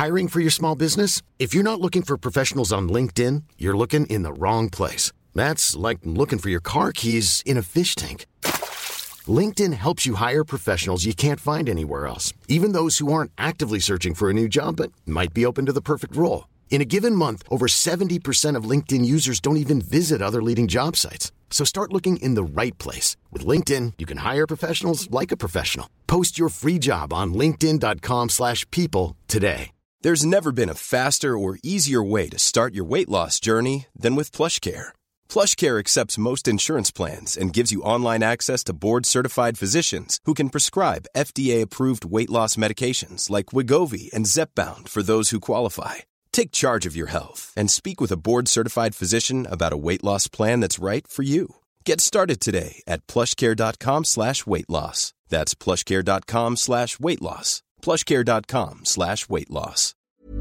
Hiring for your small business? If you're not looking for professionals on LinkedIn, you're looking in the wrong place. That's like looking for your car keys in a fish tank. LinkedIn helps you hire professionals you can't find anywhere else, even those who aren't actively searching for a new job but might be open to the perfect role. In a given month, over 70% of LinkedIn users don't even visit other leading job sites. So start looking in the right place. With LinkedIn, you can hire professionals like a professional. Post your free job on linkedin.com/people today. There's never been a faster or easier way to start your weight loss journey than with PlushCare. PlushCare accepts most insurance plans and gives you online access to board-certified physicians who can prescribe FDA-approved weight loss medications like Wegovy and Zepbound for those who qualify. Take charge of your health and speak with a board-certified physician about a weight loss plan that's right for you. Get started today at plushcare.com/weight loss. That's plushcare.com/weight loss. plushcare.com/weight loss.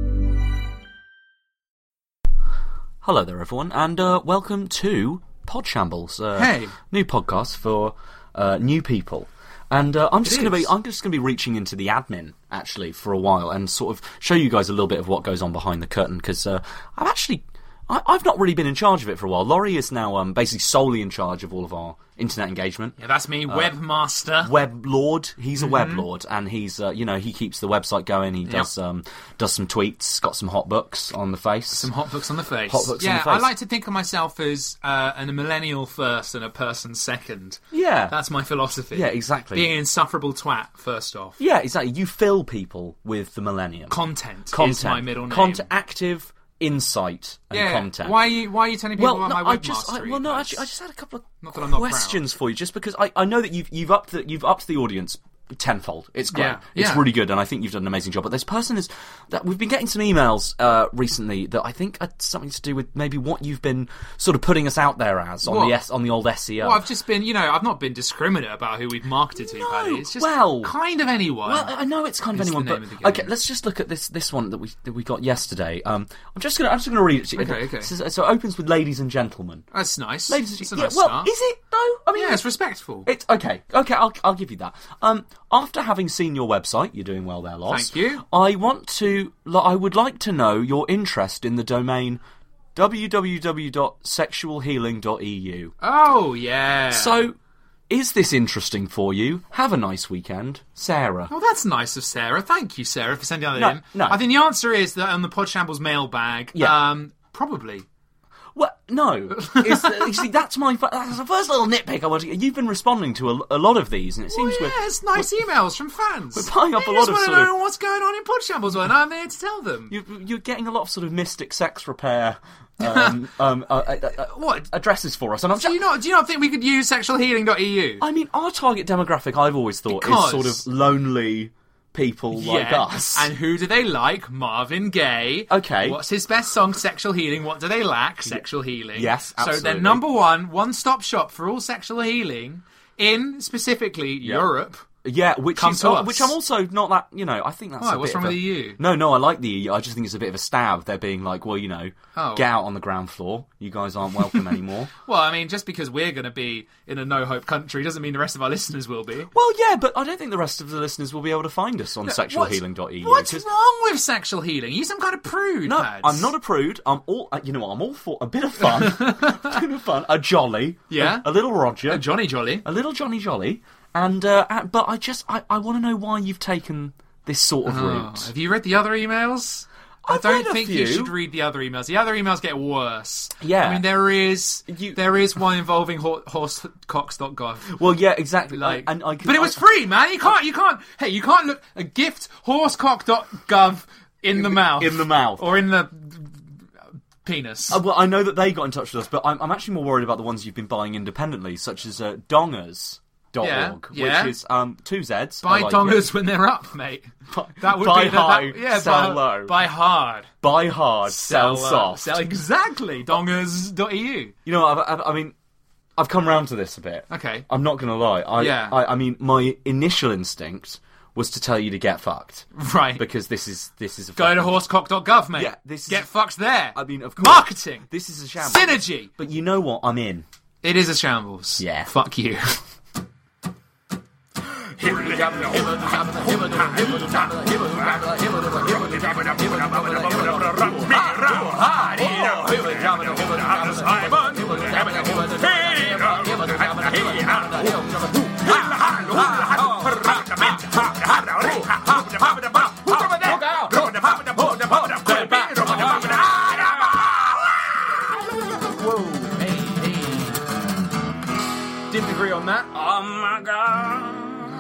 Hello there, everyone, and welcome to Podshambles. Hey, new podcast for new people. And I'm just going to be reaching into the admin actually for a while and sort of show you guys a little bit of what goes on behind the curtain, because I've not really been in charge of it for a while. Laurie is now basically solely in charge of all of our internet engagement. Yeah, that's me, webmaster. Web lord. He's a web lord, and he's he keeps the website going. He does some tweets, got some hot books on the face. Some hot books on the face. Hot books on the face. I like to think of myself as a millennial first and a person second. Yeah. That's my philosophy. Yeah, exactly. Being an insufferable twat first off. Yeah, exactly. You fill people with the millennium. Content is my middle name. Active insight and content. Why are you telling people about my webmastery? I just had a couple of questions for you, just because I know that you've upped the audience tenfold. It's great. It's really good, and I think you've done an amazing job. But this person is that we've been getting some emails recently that I think are something to do with maybe what you've been sort of putting us out there as on the old SEO. Well, I've just been, I've not been discriminate about who we've marketed to, Paddy. It's just kind of anyone. Well, I know it's kind of anyone, but okay, let's just look at this one that we got yesterday. I'm just gonna read it to you. Okay. So it opens with "Ladies and gentlemen." That's nice. Ladies and gentlemen. Well, start. Is it though? I mean, it's respectful. It's okay. I'll give you that. After having seen your website, you're doing well there, Loss. Thank you. I would like to know your interest in the domain www.sexualhealing.eu. Oh, yeah. So, is this interesting for you? Have a nice weekend, Sarah. Oh, that's nice of Sarah. Thank you, Sarah, for sending that in. No. I think the answer is that on the Podshambles mailbag, probably. Well, no. You see, that's the first little nitpick I want to get. You've been responding to a lot of these, and it seems it's nice emails from fans. We're buying up a lot of sort of... know what's going on in Podshambles when I'm there to tell them. You're getting a lot of sort of mystic sex repair addresses for us. And do you not think we could use sexualhealing.eu? I mean, our target demographic, I've always thought, is sort of lonely people like us. And who do they like? Marvin Gaye. Okay. What's his best song? Sexual Healing. What do they lack? Sexual healing. Yes, absolutely. So they're number one-stop shop for all sexual healing in specifically Europe. Yeah, which I'm also not that, I think that's what's wrong with the EU? No, I like the EU. I just think it's a bit of a stab. They're being like, well, get out on the ground floor. You guys aren't welcome anymore. Well, I mean, just because we're going to be in a no-hope country doesn't mean the rest of our listeners will be. Well, yeah, but I don't think the rest of the listeners will be able to find us on sexualhealing.eu. What's wrong with sexual healing? Are you some kind of prude, No, Pads? I'm not a prude. I'm all, I'm all for a bit of fun. A jolly. Yeah. A little Roger. A Johnny Jolly. A little Johnny Jolly. And but I want to know why you've taken this sort of route. Have you read the other emails? I don't think you should read the other emails. The other emails get worse. Yeah. I mean, there is one involving horsecocks.gov. Well, yeah, exactly. But it was free, man. You can't look a gift horsecock.gov in the mouth. In the mouth. Or in the penis. Well, I know that they got in touch with us, but I'm actually more worried about the ones you've been buying independently, such as dongers.org, which is 2 Z's. Buy dongers when they're up, mate. That would buy be high, sell low. Buy hard. Buy hard, sell soft. Exactly. Dongers.eu. I mean, I've come round to this a bit. Okay. I'm not going to lie. I mean, my initial instinct was to tell you to get fucked. Right. Because this is a Go to horsecock.gov, mate. Yeah, get fucked there. I mean, of course. Marketing. This is a shambles. Synergy. But you know what? I'm in. It is a shambles. Yeah. Fuck you. Didn't agree on that. Oh my god.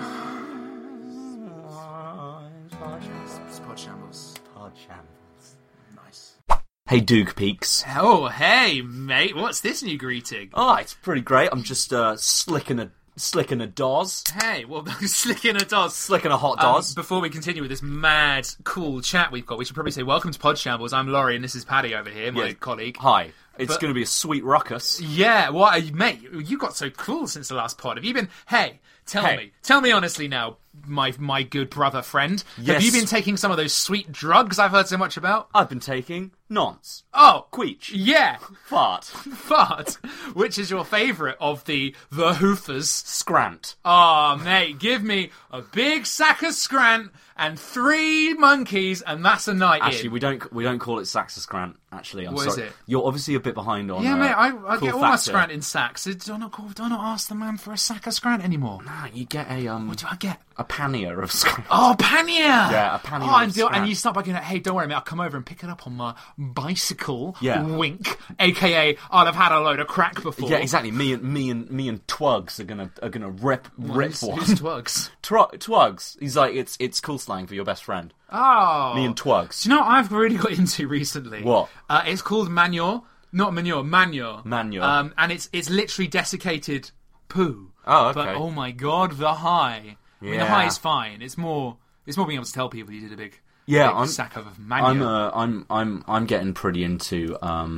Pod Shambles. Nice. Hey, Duke Peaks. Oh, hey, mate. What's this new greeting? Oh, it's pretty great. I'm just slicking a doz. Hey, well, slicking a doz. Slicking a hot doz. Before we continue with this mad, cool chat we've got, we should probably say welcome to Pod Shambles. I'm Laurie, and this is Paddy over here, my colleague. Hi. It's going to be a sweet ruckus. Yeah, mate, you got so cool since the last pod. Have you been... Hey, tell me honestly now, my good brother friend. Yes. Have you been taking some of those sweet drugs I've heard so much about? I've been taking nonce. Oh. Queech. Yeah. Fart. Which is your favourite of the hoofers? Scrant. Oh, mate, give me a big sack of Scrant and 3 monkeys, and that's a night Actually, in. we don't call it sacks of Scrant. Actually, I'm sorry. What is it? You're obviously a bit behind on. Yeah, mate, I cool get all my factor. Scrant in sacks. Do I not ask the man for a sack of Scrant anymore? Nah, you get a What do I get? a pannier of Scrant. Oh, pannier! Yeah, a pannier of Scrant. And you start by going, hey, don't worry, mate, I'll come over and pick it up on my bicycle. Yeah. Wink. A.K.A. I'll have had a load of crack before. Yeah, exactly. Me and Twigs are gonna rip Who's one. Twigs? Twigs. He's like it's cool slang for your best friend. Oh. Me and Twigs. Do you know what I've really got into recently? What? It's called manure. Not manure, manure. Manure. And it's literally desiccated poo. Oh, okay. But oh my god, the high. I mean, the Yeah. high is fine. It's more being able to tell people you did a big sack of manure. I'm getting pretty into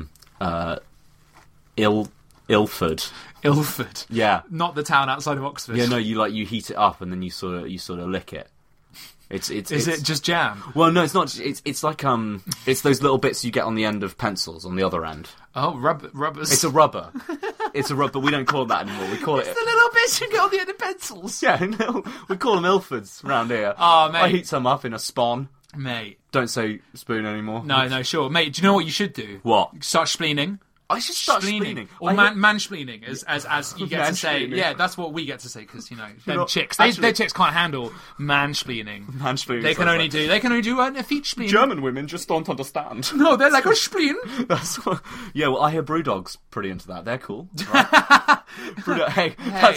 Ilford. Ilford. Yeah. Not the town outside of Oxford. Yeah, no, you heat it up and then you sort of lick it. Is it just jam? Well, no, it's not. It's like it's those little bits you get on the end of pencils on the other end. Oh, rubbers. It's a rubber. It's a rubber. We don't call it that anymore. We call it the little bits you get on the end of pencils. Yeah, no, we call them Ilfords round here. Oh, mate. I heat some up in a spawn. Mate. Don't say spoon anymore. No, sure. Mate, do you know what you should do? What? Start spleening. I should start spleening. Or mansplaining, as you get to say. Mansplaining. Yeah, that's what we get to say, because, them know, chicks. actually- Their chicks can't handle mansplaining. Mansplaining. They can only do a feet spleen. German women just don't understand. No, they're like, spleen. That's what, yeah, well, I hear Brewdog's pretty into that. They're cool. Right? Brewdog,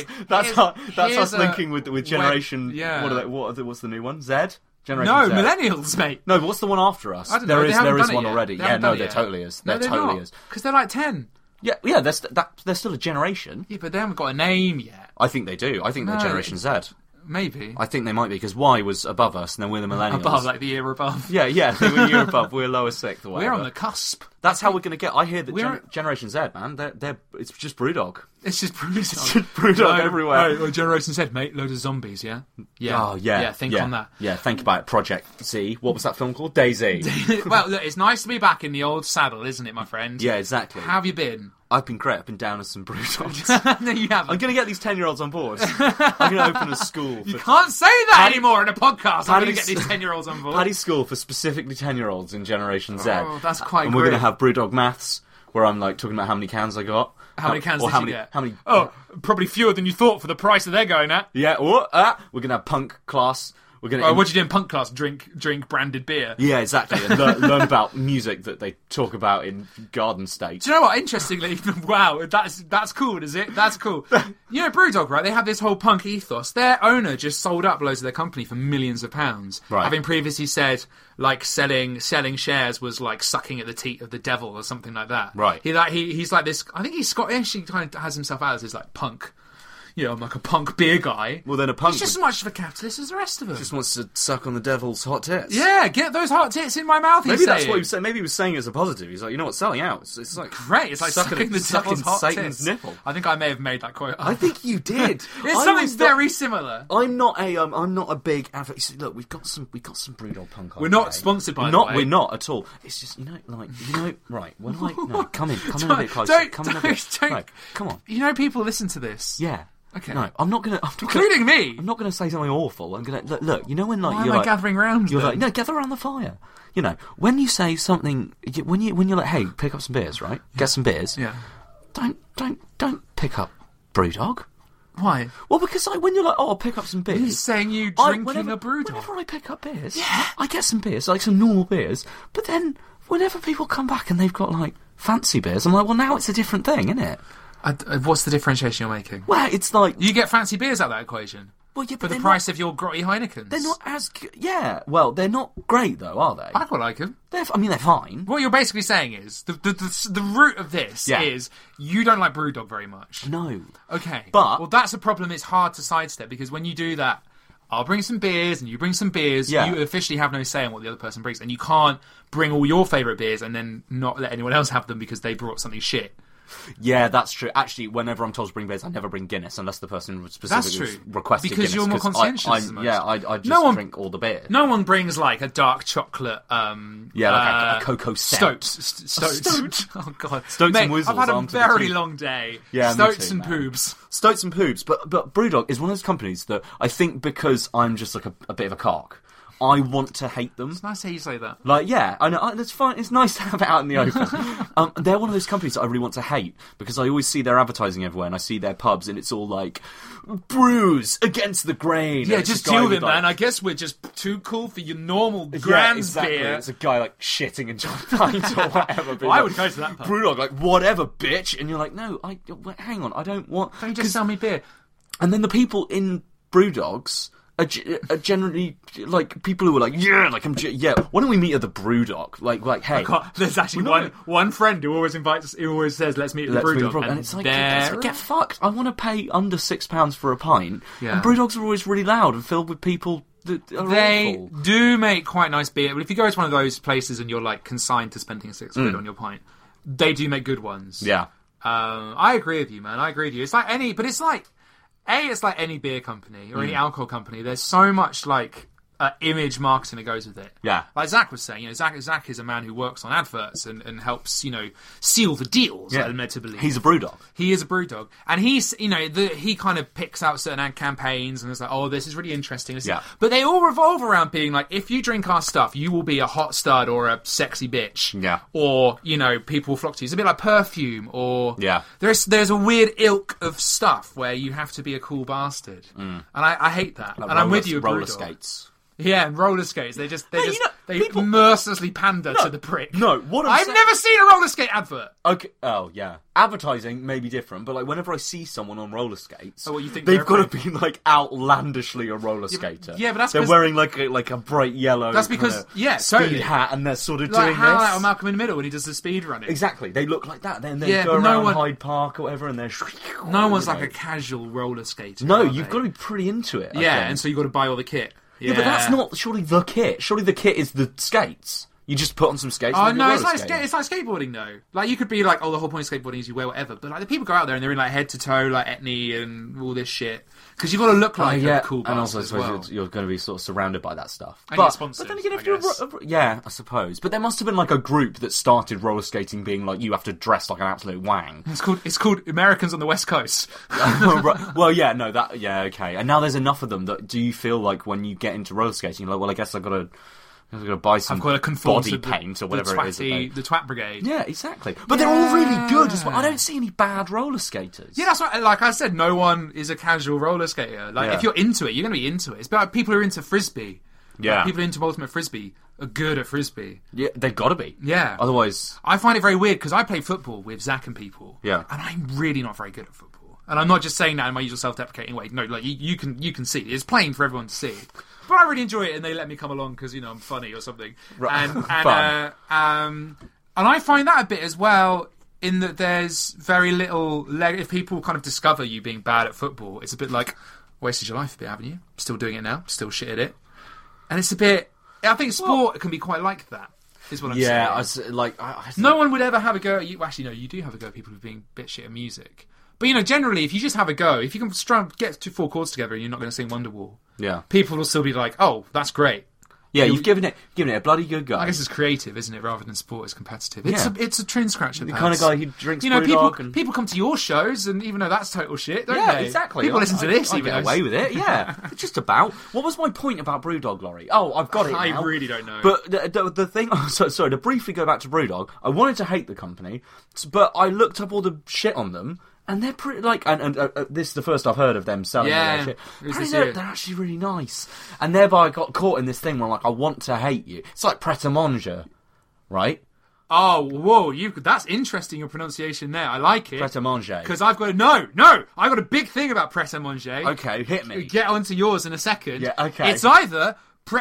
that's us linking with Generation. yeah. What's the new one? Z. Generation No, Z. millennials, mate. No, but what's the one after us? I don't know. They haven't there is done it one yet. already. They Yeah, haven't no, done it there yet. totally is. No, There they're totally not. is. Because they're like 10. Yeah. They're still a generation. Yeah, but they haven't got a name yet. I think they do. I think they're No. Generation Z. Maybe. I think they might be, because Y was above us, and then we're the millennials. Above, like the year above. Yeah, we're year above. We're lower sixth or whatever. We're on the cusp. That's how we're going to get. I hear that We're- Generation Z, man, it's just Brewdog. It's just Brewdog. It's just Brewdog everywhere. Right, Generation Z, mate. Load of zombies, yeah? Yeah. Oh, yeah. Yeah, think on that. Yeah, think about it. Project Z. What was that film called? Daisy. Well, look, it's nice to be back in the old saddle, isn't it, my friend? Yeah, exactly. How have you been? I've been great. I've been down as some Brewdogs. No, you haven't. I'm going to get these 10-year-olds on board. I'm going to open a school. You can't say that anymore in a podcast. I'm going to Paddy's- get these 10-year-olds on board. Paddy's school for specifically 10-year-olds in Generation Z. Oh, that's quite And we're great. going to have Brewdog Maths, where I'm like talking about how many cans I got. How many cans or did how you many, get? How many? Oh, probably fewer than you thought for the price that they're going at. Yeah. We're going to have punk class. We're going to. Oh, what do you do in punk class? Drink branded beer. Yeah, exactly. And learn about music that they talk about in Garden State. Do you know what? Interestingly, wow, that's cool, is it? That's cool. You know, Brewdog, right? They have this whole punk ethos. Their owner just sold up loads of their company for millions of pounds, Right. having previously said like selling shares was like sucking at the teat of the devil or something like that. Right. He's like this. I think he's Scottish. He kind of has himself out as this like punk. You know, I'm like a punk beer guy. Well, then a punk He's just as much of a capitalist as the rest of them. just wants to suck on the devil's hot tits. Yeah, get those hot tits in my mouth. Maybe he's that's saying. what he was saying. Maybe he was saying it as a positive. He's like, you know what, selling out. It's like Great, it's like sucking the devil's hot Satan's tits. nipple. I think I may have made that quote up. I think you did. It's something very similar. I'm not a big advocate. See, look, we've got some Brewdog punk. We're not sponsored by We're the not. way. We're not at all. It's just right. When come in a bit closer. Come in a bit closer. Don't. Right, come on. You know, people listen to this. Yeah. Okay. No, I'm not gonna. Including me. I'm not gonna say something awful. I'm gonna look. You know when like Why you're am I like gathering round? You're then? like, no, gather around the fire. You know, when you say something, when you're like, hey, pick up some beers, right? Get some beers. Yeah. Don't pick up Brewdog. Why? Well, because like when you're like, oh, I'll pick up some beers. He's saying you drinking whenever, a Brewdog. Whenever I pick up beers, I get some beers, like some normal beers. But then whenever people come back and they've got like fancy beers, I'm like, well, now it's a different thing, isn't it? What's the differentiation you're making? Well, it's like you get fancy beers out of that equation. Well, yeah, for the price of your grotty Heinekens. They're not as yeah. Well, they're not great though, are they? I quite like them. They're fine. What you're basically saying is the root of this is you don't like Brewdog very much. No. Okay. But well, that's a problem. It's hard to sidestep because when you do that, I'll bring some beers and you bring some beers. Yeah. You officially have no say in what the other person brings, and you can't bring all your favourite beers and then not let anyone else have them because they brought something shit. Yeah, that's true. Actually, whenever I'm told to bring beers, I never bring Guinness unless the person specifically requested because Guinness. You're more conscientious. I just drink all the beer. No one brings like a dark chocolate. A cocoa Stoats. Oh god, Stoats and Whizzles. I've had a very long day. Yeah, Stoats and Poobs. Stoats and Poobs. But Brewdog is one of those companies that I think because I'm just like a bit of a cock, I want to hate them. It's nice to hear you say that. Like, yeah, I know, that's fine. It's nice to have it out in the open. They're one of those companies that I really want to hate because I always see their advertising everywhere and I see their pubs and it's all like, brews against the grain. Yeah, just deal with it, man. I guess we're just too cool for your normal Grand's beer. It's a guy like shitting in John Pint or whatever. Well, I would go to that pub. Brewdog, like, whatever, bitch. And you're like, no, hang on, I don't want... Don't you just sell me beer? And then the people in Brewdogs... are generally like people who are like, yeah, like why don't we meet at the Brewdog? Like, hey, there's actually one friend who always says, let's meet at the Brewdog, and it's like, get fucked. I want to pay under £6 for a pint, and Brewdogs are always really loud and filled with people that are awful. Do make quite nice beer, but if you go to one of those places and you're like consigned to spending £6 on your pint, they do make good ones. Yeah, I agree with you, man. I agree with you. It's like it's like any beer company or any alcohol company. There's so much like image marketing that goes with it. Yeah. Like Zach was saying, Zach is a man who works on adverts and helps, seal the deals, I'm led to believe. He's a Brewdog. He is a Brewdog. And he's, he kind of picks out certain ad campaigns and it's like, oh, this is really interesting. But they all revolve around being like, if you drink our stuff, you will be a hot stud or a sexy bitch. Yeah. Or, people will flock to you. It's a bit like perfume or... Yeah. There's a weird ilk of stuff where you have to be a cool bastard. And I hate that. Like and I'm with you, roller Brewdog. Skates. Yeah, and roller skates. They mercilessly pander to the prick. No, I've never seen a roller skate advert. Okay. Oh yeah, advertising may be different, but like whenever I see someone on roller skates, you think they've got to be like outlandishly a roller skater. Yeah, but that's they're wearing like a bright yellow. That's because speed hat, and they're sort of like doing how this. Like Malcolm in the Middle when he does the speed running. Exactly, they look like that. Then they go around Hyde Park or whatever, and they're no one's like a casual roller skater. No, you've got to be pretty into it. Yeah, and so you've got to buy all the kit. Yeah, but that's not surely the kit. Surely the kit is the skates. You just put on some skates. Oh no, it's like skateboarding though. Like you could be like, the whole point of skateboarding is you wear whatever. But like the people go out there and they're in like head to toe like etny and all this shit because you've got to look like a cool bastard. And also, I suppose you're going to be sort of surrounded by that stuff. And but then again, if you're I suppose. But there must have been like a group that started roller skating, being like, you have to dress like an absolute wang. It's called Americans on the West Coast. Well, yeah, no, okay. And now there's enough of them that do you feel like when you get into roller skating, you're like, well, I guess I've got to buy some body paint or whatever it is. The Twat Brigade. Yeah, exactly. But they're all really good as well. I don't see any bad roller skaters. Yeah, that's right. Like I said, no one is a casual roller skater. Like if you're into it, you're going to be into it. It's about people who are into Frisbee. Yeah. Like, people into ultimate Frisbee are good at Frisbee. Yeah, they've got to be. Yeah. Otherwise... I find it very weird because I play football with Zach and people. Yeah. And I'm really not very good at football. And I'm not just saying that in my usual self-deprecating way. No, like you can see. It's plain for everyone to see. But I really enjoy it, and they let me come along because I'm funny or something. Right. And I find that a bit as well, in that there's very little. If people kind of discover you being bad at football, it's a bit like wasted your life a bit, haven't you? Still doing it now, still shit at it, and it's a bit. I think sport can be quite like that. Is what I'm saying. Yeah, no one would ever have a go at you. Actually, no, you do have a go at people who are being a bit shit at music. But generally, if you just have a go, if you can get 4 chords together and you're not going to sing Wonderwall, yeah, people will still be like, "Oh, that's great." Yeah, you've given it a bloody good go. I guess it's creative, isn't it, rather than sport? It's competitive. Yeah. It's a train scratcher. The kind of guy who drinks people come to your shows, and even though that's total shit, don't yeah, they? exactly. People listen to this. I even get though away with it. Yeah, just about. What was my point about BrewDog, Laurie? Oh, I've got it now. I really don't know. But the thing. Sorry, to briefly go back to BrewDog, I wanted to hate the company, but I looked up all the shit on them. And they're pretty, and this is the first I've heard of them selling all their shit. They're actually really nice. And thereby I got caught in this thing where I'm like, I want to hate you. It's like Pret-a-Manger, right? Oh, whoa, that's interesting, your pronunciation there. I like it. Pret-a-Manger. Because I've got I've got a big thing about Pret-a-Manger. Okay, hit me. Get onto yours in a second. Yeah, okay. It's either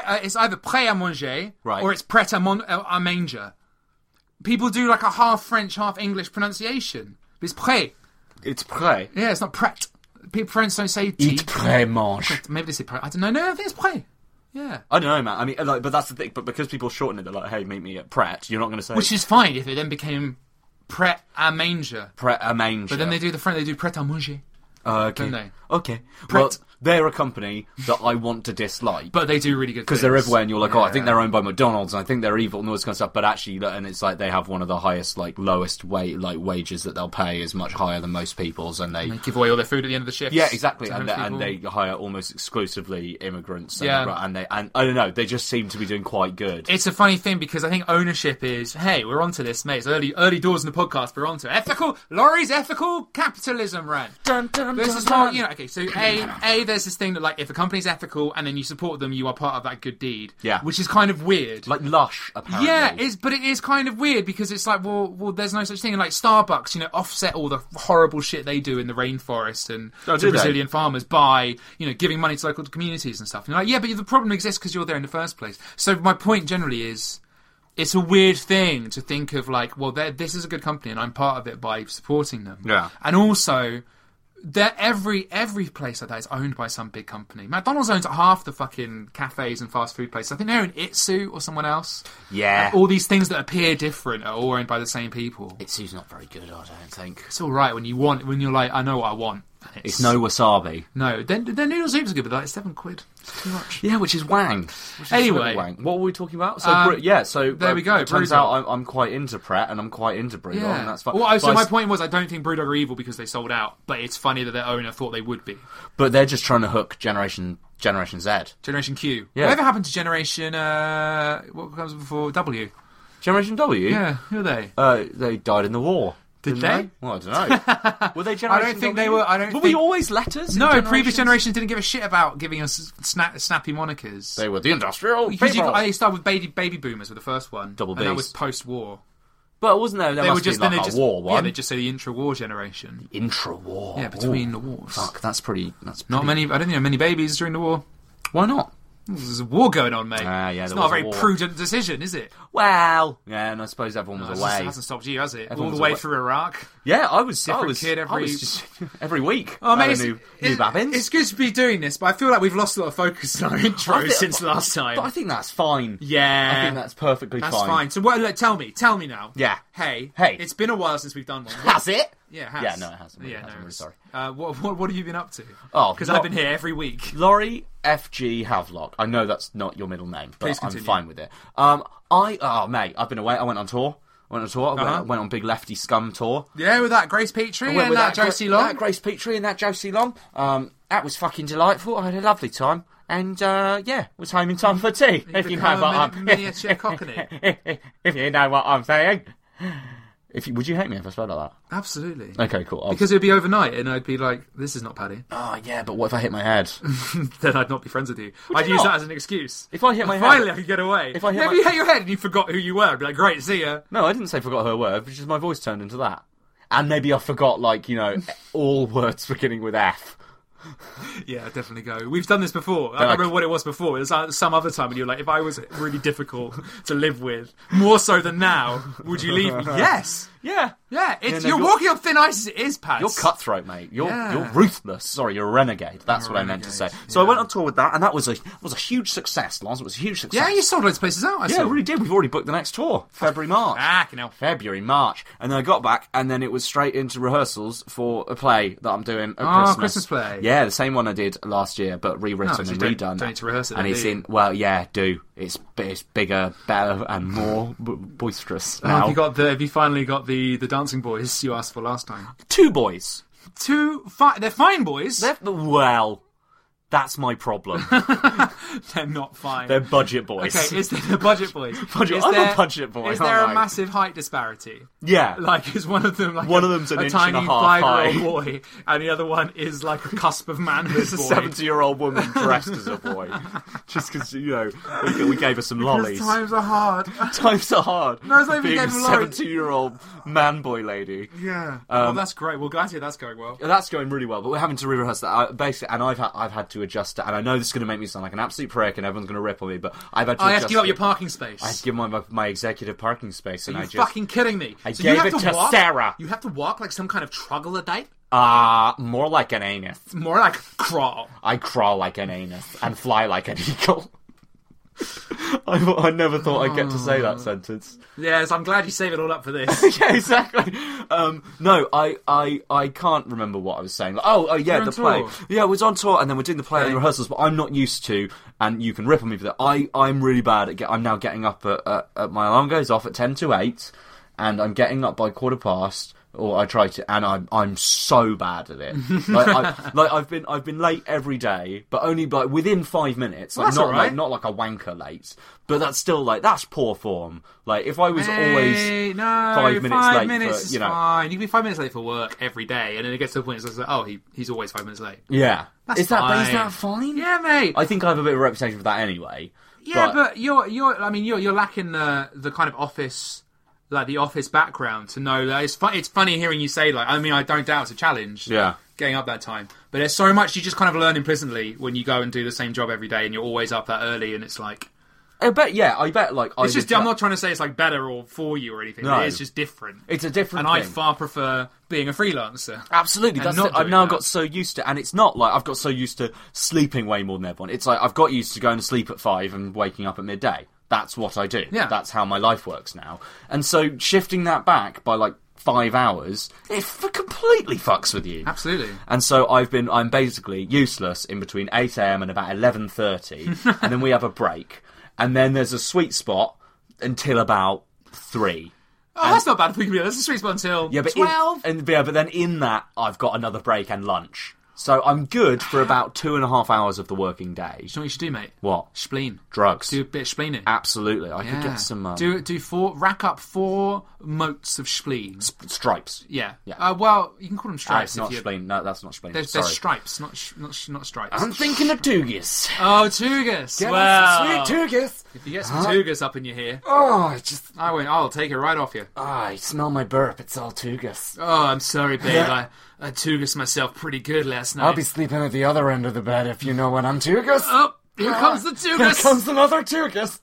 Prêt-à-Manger, right, or it's Pret-à-Manger. People do like a half French, half English pronunciation. But it's Prêt. It's prêt. Yeah, it's not Pret. People French don't say Eat prêt mange. Maybe they say Pret. I don't know. No, I think it's Prêt. Yeah. I don't know, man. I mean, but that's the thing. But because people shorten it, they're like, "Hey, meet me at Pret." You're not going to say. Which is fine if it then became Pret-à-Manger. Pret-à-Manger. But then they do Pret-à-Manger. Okay. Don't they? Okay. Pret. Well, they're a company that I want to dislike. But they do really good things. Because they're everywhere and you're like, I think they're owned by McDonald's and I think they're evil and all this kind of stuff. But actually, and it's like they have one of the highest, lowest wages that they'll pay is much higher than most people's. And they give away all their food at the end of the shift. Yeah, exactly. And they hire almost exclusively immigrants. And I don't know, they just seem to be doing quite good. It's a funny thing because I think ownership is, hey, we're onto this, mate. It's early doors in the podcast, we're onto it. Laurie's ethical capitalism rant. Dun, dun, this dun, is dun. how, okay, so there's this thing that, if a company's ethical and then you support them, you are part of that good deed. Yeah. Which is kind of weird. Like Lush, apparently. Yeah, but it is kind of weird because it's like, well, there's no such thing. And like Starbucks, offset all the horrible shit they do in the rainforest and to Brazilian farmers by, giving money to local communities and stuff. And you're like, yeah, but the problem exists because you're there in the first place. So my point generally is, it's a weird thing to think of this is a good company and I'm part of it by supporting them. Yeah. And also, every place like that is owned by some big company. McDonald's owns half the fucking cafes and fast food places. I think they own Itsu or someone else. Yeah. All these things that appear different are all owned by the same people. Itsu's not very good, I don't think. It's alright when you're like, I know what I want. It's no wasabi. No, their noodle soups are good, but £7. It's too much. Yeah, which is wang. Anyway. What were we talking about? So there we go. It turns out I'm quite into Pret and I'm quite into BrewDog, and that's fine. Well, so my point was, I don't think BrewDog are evil because they sold out, but it's funny that their owner thought they would be. But they're just trying to hook Generation Z. Generation Q. Yeah. Whatever happened to Generation, what comes before W? Generation W? Yeah, who are they? They died in the war. Did they? Well, I don't know. Were they Generation I don't think W? they were. Were we always letters? No, previous generations didn't give a shit about giving us snappy monikers. They were the industrial people. They started with baby boomers with the first one. Double Bs. And that was post-war. But wasn't there? There must be a war one. Yeah, they just say the intra-war generation. The intra-war. Yeah, between the wars. Fuck, that's pretty. Not many. I don't think there were many babies during the war. Why not? There's a war going on, mate. Yeah, it's not a very prudent decision, is it? Well, yeah, and I suppose everyone was away. It hasn't stopped you, has it? Everyone all the way through Iraq. Yeah, I was kid every week. Oh, mate, new Babbins. It's good to be doing this, but I feel like we've lost a lot of focus in our intros since last time. But I think that's fine. Yeah, I think that's perfectly fine. That's fine. So, tell me now. Yeah. Hey, it's been a while since we've done one. Has it? Yeah, it has. Yeah, no, it hasn't. Yeah, I'm really sorry. What have you been up to? Oh, because I've been here every week. Laurie FG Havelock. I know that's not your middle name, but I'm fine with it. Mate, I've been away. I went on tour. Went on Big Lefty Scum tour. Yeah, with that Grace Petrie and that Josie Long. That Grace Petrie and that Josie Long. That was fucking delightful. I had a lovely time. And, was home in time for tea. If you know what I'm miniature cockney. If you know what I'm saying. Would you hate me if I spoke like that? Absolutely. Okay, cool. Because it would be overnight and I'd be like, this is not Paddy. Oh, yeah, but what if I hit my head? Then I'd not be friends with you. I'd use that as an excuse. If I hit my head... Finally I could get away. If you hit your head and you forgot who you were, I'd be like, great, see ya. No, I didn't say forgot her word, which is my voice turned into that. And maybe I forgot, all words beginning with F. Yeah, definitely go. We've done this before. I don't remember what it was before. It was some other time when you were like, if I was really difficult to live with, more so than now, would you leave me? Yes! Yeah. Yeah, Yeah, no, you're walking on thin ice as it is, Paz. You're cutthroat, mate. You're ruthless. Sorry, you're a renegade. That's what I meant to say. So I went on tour with that, and that was a huge success, Lars. It was a huge success. Yeah, you sold loads of places out. Yeah, we really did. We've already booked the next tour, February, March. February, March. And then I got back, and then it was straight into rehearsals for a play that I'm doing at Christmas. Christmas play. Yeah, the same one I did last year, but rewritten and redone. Don't need to rehearse it. And it's in, well, yeah, do. It's bigger, better, and more boisterous now. Have you finally got the dancing boys you asked for last time? 2 boys. They're fine boys. Well, that's my problem. They're not fine. They're budget boys. Okay, they're budget boys. I'm a budget boy. Is there a massive height disparity? Yeah. Like, is one of them like one of them's an inch and a half tiny high. 5-year-old boy, and the other one is like a cusp of manhood It's a boy? 70-year-old woman dressed as a boy. Just because, we gave her some lollies. Times are hard. Times are hard. No, it's not even being a getting lollies. 70-year-old man-boy lady. Yeah. That's great. Well, glad to hear that's going well. That's going really well, but we're having to re-rehearse that. Basically, and I've had to adjust it, and I know this is going to make me sound like an absolute prick, and everyone's going to rip on me, but I've had to adjust it. I have to give up your parking space. I have to give my executive parking space, and Are you fucking kidding me? I gave it to Sarah. You have to walk like some kind of troglodyte? More like an anus. More like crawl. I crawl like an anus and fly like an eagle. I never thought I'd get to say that sentence. Yes, I'm glad you saved it all up for this. Yeah, exactly. No, I can't remember what I was saying. Yeah, the play. Tour. Yeah, it was on tour, and then we're doing the play and the rehearsals, but I'm not used to, and you can rip on me for that. I'm really bad at I'm now getting up at my alarm goes off at 10 to 8, and I'm getting up by 15:15. Or I try to, and I'm so bad at it. I've been late every day, but only within 5 minutes. Well, not like a wanker late, but that's still that's poor form. Like if I was always 5 minutes late, is fine. You can be 5 minutes late for work every day, and then it gets to the point it's like, he's always 5 minutes late. Yeah, is that fine? Yeah, mate. I think I have a bit of a reputation for that anyway. Yeah, but you're lacking the kind of office. Like the office background to know that it's funny hearing you say I don't doubt it's a challenge. Yeah. Getting up that time. But there's so much you just kind of learn implicitly when you go and do the same job every day and you're always up that early and it's like... I bet. It's just, I'm not trying to say it's like better or for you or anything. No. It's just different. It's a different thing. And I far prefer being a freelancer. Absolutely. I've now got so used to, and it's not like I've got so used to sleeping way more than everyone. It's like I've got used to going to sleep at 5 and waking up at midday. That's what I do. Yeah. That's how my life works now. And so shifting that back by 5 hours, it completely fucks with you. Absolutely. And so I'm basically useless in between 8 a.m. and about 11:30, and then we have a break, and then there's a sweet spot until about 3. Oh, that's not bad. There's a sweet spot until 12. But then in that, I've got another break and lunch. So I'm good for about 2.5 hours of the working day. You know what you should do, mate? What? Spleen. Drugs. Do a bit of spleening. Absolutely. I could get some... rack up 4 motes of spleen. Stripes. Yeah. Well, you can call them stripes. It's not spleen. No, that's not spleen. There's stripes, not stripes. I'm thinking of Tugus. Oh, Tugus. Get well, sweet Tugus. If you get some Tugus up in your hair... Oh, I'll take it right off you. I smell my burp. It's all Tugus. Oh, I'm sorry, babe. I Tugus myself pretty good last night. I'll be sleeping at the other end of the bed if you know when I'm Tugus. Oh, here comes the Tugus. Here comes another Tugus.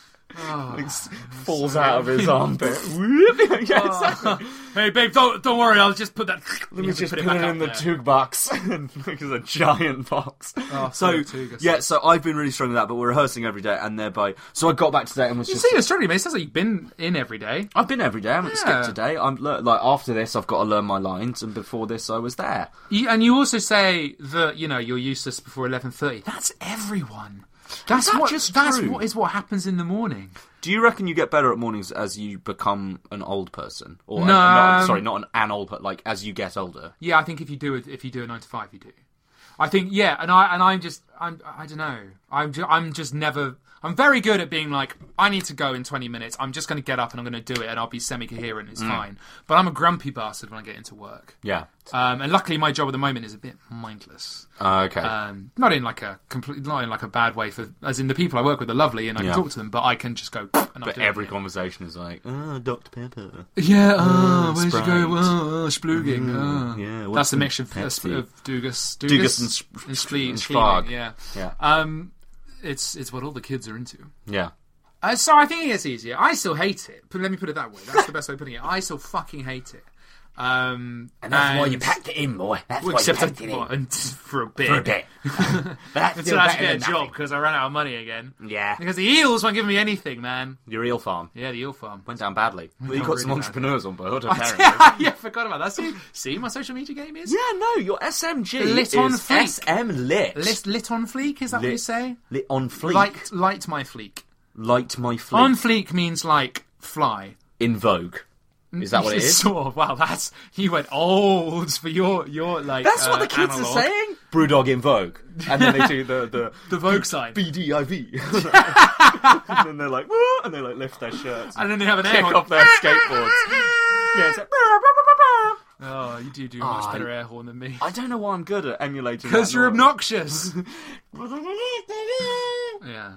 Falls out of his armpit. Yeah, exactly. Hey, babe, don't worry. I'll just put that. Let me just put it in the Tug box because a giant box. So I've been really struggling with that, but we're rehearsing every day, and thereby. So I got back today and was just. You're struggling, mate. It sounds like you've been in every day. I've been every day. I haven't skipped a day. I'm after this, I've got to learn my lines, and before this, I was there. And you also say that you're useless before 11:30. That's everyone. That's what happens in the morning. Do you reckon you get better at mornings as you become an old person? Or no, not an old, but as you get older. Yeah, I think if you do a 9 to 5, you do. I think I don't know. I'm just never. I'm very good at being like, I need to go in 20 minutes. I'm just going to get up and I'm going to do it, and I'll be semi-coherent. It's fine. But I'm a grumpy bastard when I get into work. Yeah. And luckily, my job at the moment is a bit mindless. Okay. Not in like a bad way. As in the people I work with are lovely, and I can talk to them. But I can just go. But every conversation is like, Dr. Pepper. Yeah. Where'd you go? Splooging. Yeah. That's a mixture of Dugas and Spleen. Splag. Yeah. It's what all the kids are into. Yeah. So I think it gets easier. I still hate it. But let me put it that way. That's the best way of putting it. I still fucking hate it. And that's why you packed it in, boy. That's why you packed it in. For a bit. That's Until I actually get a job, because I ran out of money again. Yeah. Because the eels won't give me anything, man. Your eel farm. Yeah, the eel farm. Went down badly. Well, you got some entrepreneurs on board, apparently. Yeah, forgot about that. See, my social media game is? Yeah, no, your SMG Lit on is fleek. SM lit. Lit on fleek, is that what you say? Lit on fleek. Light my fleek. Light my fleek. On fleek means like fly. In vogue. Is that what it is? Sort of. Wow, you went old for your like. That's what the kids analog. are saying. Brewdog in Vogue, and then they do the Vogue sign. BDIV, and then they're like, woo, and they like lift their shirts, and then they have an kick air off their skateboards. Yeah, it's like, oh, you do a much better air horn than me. I don't know why I'm good at emulating. Because you're obnoxious. Yeah.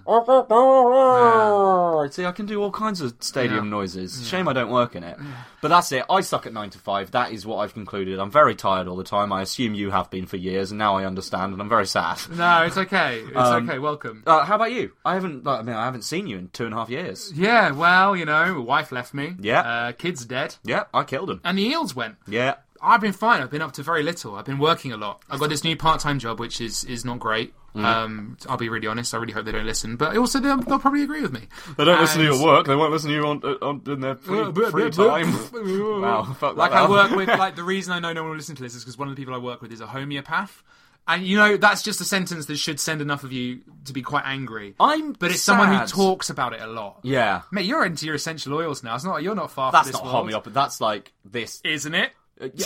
See, I can do all kinds of stadium noises. Shame I don't work in it. But that's it. I suck at 9 to 5. That is what I've concluded. I'm very tired all the time. I assume you have been for years, and now I understand, and I'm very sad. No, it's okay. It's okay. Welcome. How about you? I haven't seen you in 2.5 years. Yeah, well, my wife left me. Yeah. Kid's dead. Yeah, I killed him. And the eels went. Yeah. I've been fine. I've been up to very little. I've been working a lot. I've got this new part-time job, which is not great. I'll be really honest. I really hope they don't listen. But also, they'll probably agree with me. They don't listen to you at work. They won't listen to you on in their free time. Wow, fuck like that I work with. Like the reason I know no one will listen to this is because one of the people I work with is a homeopath. And that's just a sentence that should send enough of you to be quite angry. But it's someone who talks about it a lot. Yeah, mate, you're into your essential oils now. You're not far. That's from this not world. homeopathy. That's like this, isn't it?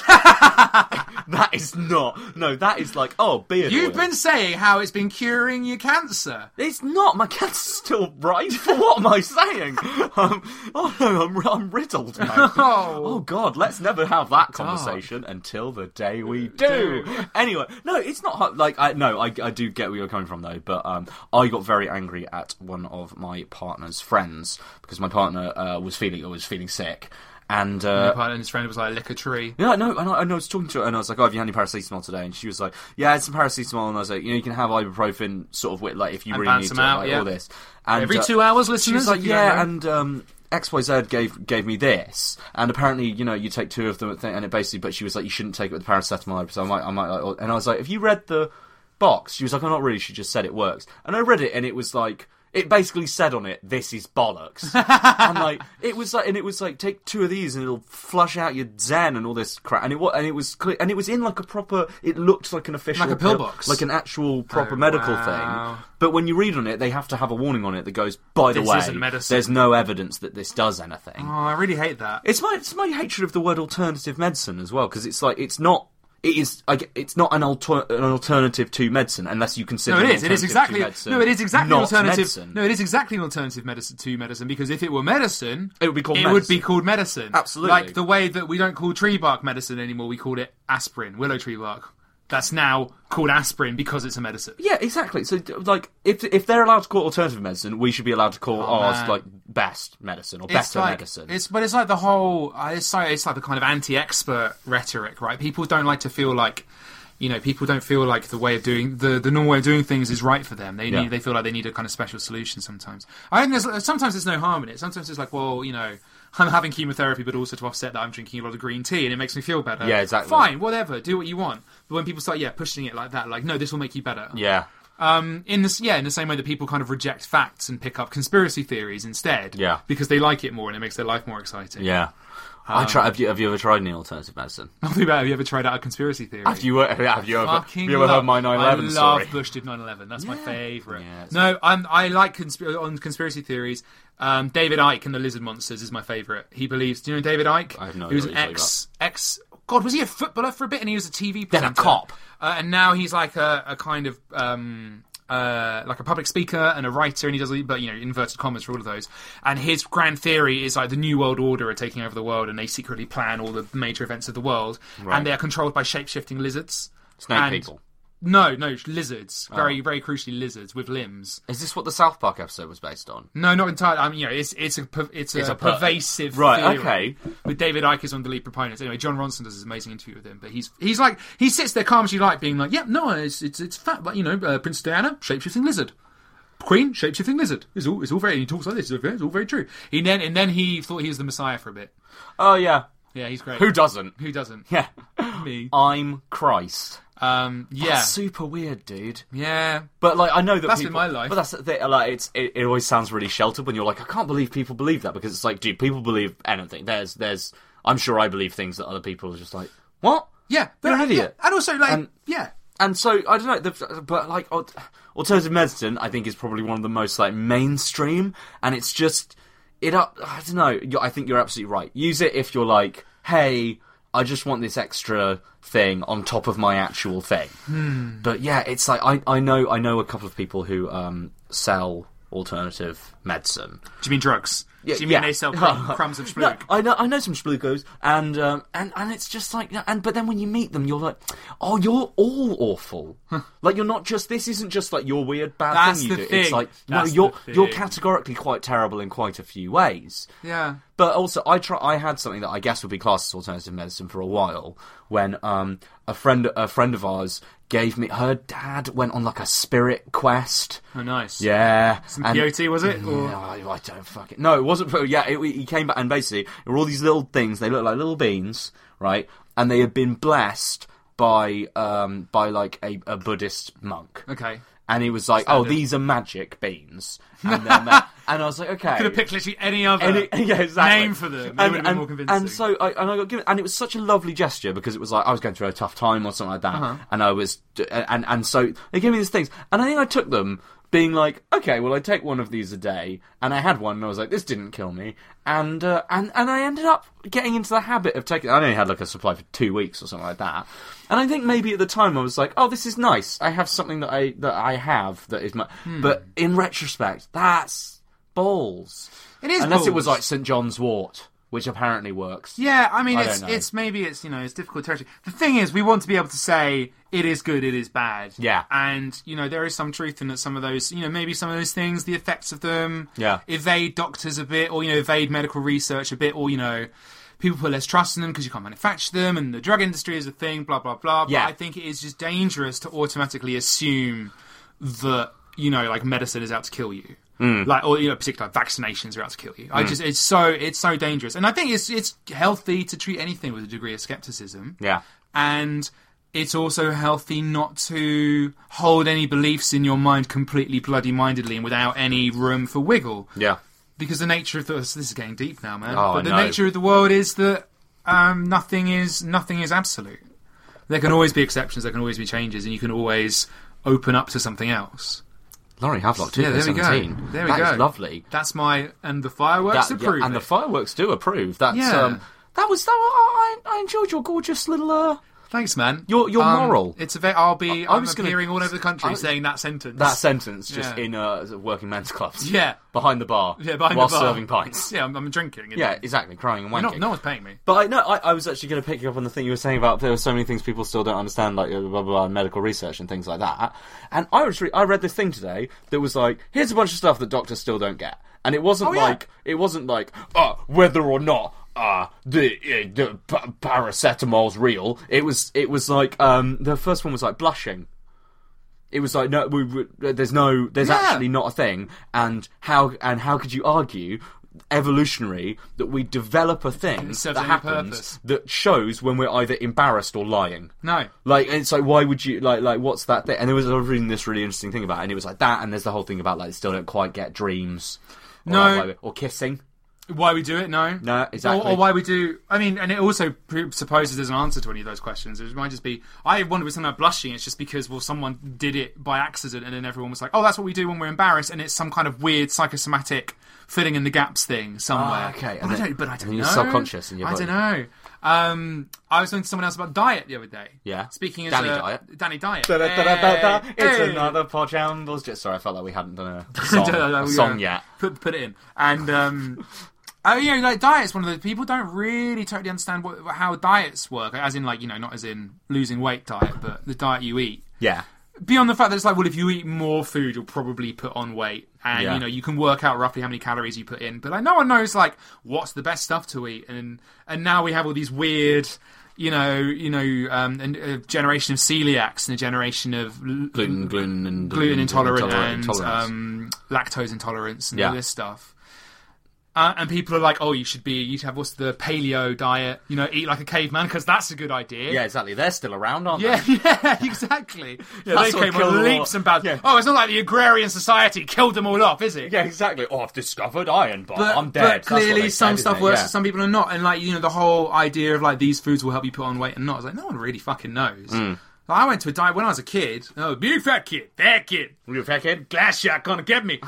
That is not. No, that is like beard. You've oil. been saying how it's been curing your cancer. It's not. My cancer's still right. What am I saying? I'm riddled now. Oh God, let's never have that conversation until the day we do. Anyway, no, it's not like I do get where you're coming from though. But I got very angry at one of my partner's friends because my partner was feeling sick. And your partner and his friend was like, lick a tree. Yeah, no, and I was talking to her, and I was like, have you had any paracetamol today? And she was like, yeah, I had some paracetamol, and I was like, you can have ibuprofen, sort of, like, if you and really need to, out, like, all this. And, every 2 hours, listeners? She was like, yeah, and XYZ gave me this, and apparently, you take 2 of them, and it basically, but she was like, you shouldn't take it with paracetamol, so I might, like, and I was like, have you read the box? She was like, oh, not really, she just said it works. And I read it, and it was like, it basically said on it, "This is bollocks." And like it was like take 2 of these and it'll flush out your Zen and all this crap. And it was in like a proper. It looked like an official, like a pill box, like an actual proper medical thing. But when you read on it, they have to have a warning on it that goes, "By the way, isn't medicine. There's no evidence that this does anything." Oh, I really hate that. It's my hatred of the word alternative medicine as well, because it's like it's not. It's not an alternative to medicine unless you consider. No, it is. It is exactly. Medicine, it is exactly an alternative. Medicine. No, it is exactly an alternative medicine to medicine, because if it were medicine, it would be called. It would be called medicine. Absolutely. Like the way that we don't call tree bark medicine anymore, we call it aspirin, willow tree bark. That's now called aspirin because it's a medicine. Yeah, exactly. So, like, if they're allowed to call it alternative medicine, we should be allowed to call ours like best medicine or better medicine. It's like the whole. It's like the kind of anti-expert rhetoric, right? People don't like to feel like. People don't feel like the way of doing the normal way of doing things is right for them. They feel like they need a kind of special solution sometimes. I think sometimes there's no harm in it. Sometimes it's like, well, I'm having chemotherapy, but also to offset that I'm drinking a lot of green tea and it makes me feel better. Yeah, exactly. Fine, whatever, do what you want. But when people start pushing it like that, like, no, this will make you better. Yeah. In the same way that people kind of reject facts and pick up conspiracy theories instead. Yeah. Because they like it more and it makes their life more exciting. Yeah. Have you ever tried any alternative medicine? Nothing about. Have you ever tried out a conspiracy theory? Have you ever heard my 9/11 story? I love Bush did 9/11. That's my favourite. Yeah, no, I like on conspiracy theories. David Icke and the Lizard Monsters is my favourite. He believes. Do you know David Icke? I have no idea. He was ex. God, was he a footballer for a bit? And he was a TV presenter. Then a cop. And now he's like a kind of. Like a public speaker and a writer, and he does, but inverted commas for all of those. And his grand theory is like the New World Order are taking over the world, and they secretly plan all the major events of the world, and they are controlled by shape-shifting lizards. Snake people. No, lizards. Very, very crucially, lizards with limbs. Is this what the South Park episode was based on? No, not entirely. I mean, it's a pervasive right. theory. Okay. With David Icke is one of the lead proponents. Anyway, John Ronson does this amazing interview with him, but he's like he sits there calm as you like, being like, yeah, no, it's fat, but Princess Diana, shape-shifting lizard. Queen, shape-shifting lizard. It's all very. He talks like this. It's all very true. And then he thought he was the Messiah for a bit. Oh yeah. Yeah, he's great. Who doesn't? Yeah, me. I'm Christ. Yeah, that's super weird, dude. Yeah, but like I know that that's people, in my life. But that's the thing, like it always sounds really sheltered when you're like, I can't believe people believe that, because it's like, dude, people believe anything. There's I'm sure I believe things that other people are just like, what? Yeah, you're an idiot. Yeah. And also like yeah. And so I don't know, but like alternative medicine, I think is probably one of the most like mainstream, and it's just I don't know. I think you're absolutely right. Use it if you're like, hey, I just want this extra thing on top of my actual thing. But yeah, it's like I know a couple of people who sell alternative medicine. Do you mean drugs? Yeah, do you mean they sell crumbs of splook? No, I know some splookos, and it's just like, but then when you meet them, you're like, oh, you're all awful. Like, you're not just, this isn't just like your weird bad thing you do. It's like, no, you're categorically quite terrible in quite a few ways. Yeah. But also, I had something that I guess would be classed as alternative medicine for a while, when a friend of ours gave me, her dad went on like a spirit quest. Oh, nice. Yeah. Some peyote, was it? Or? Yeah, I don't fucking... No, it wasn't... Yeah, he came back, and basically, there were all these little things, they look like little beans, right? And they had been blessed by like a Buddhist monk. Okay. And he was like, Standard. oh, these are magic beans. And then and I was like, okay. Could have picked literally any other name for them. It would have been more convincing. And so I got given, and it was such a lovely gesture, because it was like I was going through a tough time or something like that, and I was, and so they gave me these things, and I think I took them being like, okay, well, I take one of these a day, and I had one, and I was like, this didn't kill me, and I ended up getting into the habit of taking. I only had like a supply for 2 weeks or something like that, and I think maybe at the time I was like, oh, this is nice. I have something that I have that is my. But in retrospect, that's balls. It is, unless balls. It was like St. John's Wort, which apparently works. Yeah, I mean, it's maybe it's it's difficult territory. The thing is, we want to be able to say it is good, it is bad. Yeah, and there is some truth in that. Some of those, maybe some of those things, the effects of them, evade doctors a bit, or evade medical research a bit, or people put less trust in them because you can't manufacture them, and the drug industry is a thing, blah blah blah. Yeah. But I think it is just dangerous to automatically assume that like medicine is out to kill you. Like, or particularly vaccinations are out to kill you. It's so dangerous, and I think it's healthy to treat anything with a degree of skepticism. Yeah, and it's also healthy not to hold any beliefs in your mind completely bloody-mindedly and without any room for wiggle. Yeah, because the nature of this is getting deep now, man. Oh, but the nature of the world is that nothing is absolute. There can always be exceptions. There can always be changes, and you can always open up to something else. Laurie Havelock, yeah, there we go. 2017. There we go. That is lovely. That's and the fireworks approve. Yeah, and the fireworks do approve. That's I enjoyed your gorgeous little. Thanks, man. Your moral. It's I'm appearing all over the country saying that sentence. That sentence, just in working men's clubs. Yeah. Behind the bar. Yeah, behind while the bar. serving pints. Yeah, I'm drinking. Yeah, exactly. Crying and wanking. No one's paying me. But I was actually going to pick you up on the thing you were saying about there are so many things people still don't understand, like blah, blah, blah, medical research and things like that. And I read this thing today that was like, here's a bunch of stuff that doctors still don't get. And it wasn't whether or not the paracetamol's real. It was like the first one was like blushing. It was like there's actually not a thing, and how could you argue evolutionary that we develop a thing that happens that shows when we're either embarrassed or lying? No, like, and it's like, why would you like what's that thing? And I was reading this really interesting thing about it, and it was like that, and there's the whole thing about like still don't quite get dreams, or kissing. Why we do it? No, exactly. Or why we do? I mean, and it also supposes there's an answer to any of those questions. It might just be, I wonder with something like blushing. It's just because someone did it by accident, and then everyone was like, "Oh, that's what we do when we're embarrassed," and it's some kind of weird psychosomatic filling in the gaps thing somewhere. Oh, okay, but I don't know. You're subconscious in your body. I don't know. I was talking to someone else about diet the other day. Yeah. Speaking as Danny Diet. Danny Diet. It's another pod shambles. Sorry, I felt like we hadn't done a song yet. Put it in. And like diet's one of those people don't really totally understand how diets work, as in like not as in losing weight diet, but the diet you eat. Yeah. Beyond the fact that it's like, well, if you eat more food, you'll probably put on weight, and you can work out roughly how many calories you put in. But like, no one knows like what's the best stuff to eat, and now we have all these weird, a generation of celiacs and a generation of gluten intolerant and lactose intolerance and all this stuff. And people are like, oh, you should have what's the paleo diet? Eat like a caveman because that's a good idea. Yeah, exactly. They're still around, aren't they? Yeah, exactly. They came on leaps and bounds. Yeah. Oh, it's not like the agrarian society killed them all off, is it? Yeah, exactly. Oh, I've discovered iron, but I'm dead. But clearly, some stuff works for some people and not. And the whole idea of these foods will help you put on weight and not. I was like, no one really fucking knows. I went to a diet when I was a kid. Oh, big fat kid, you a fat kid, glass shot gonna get me.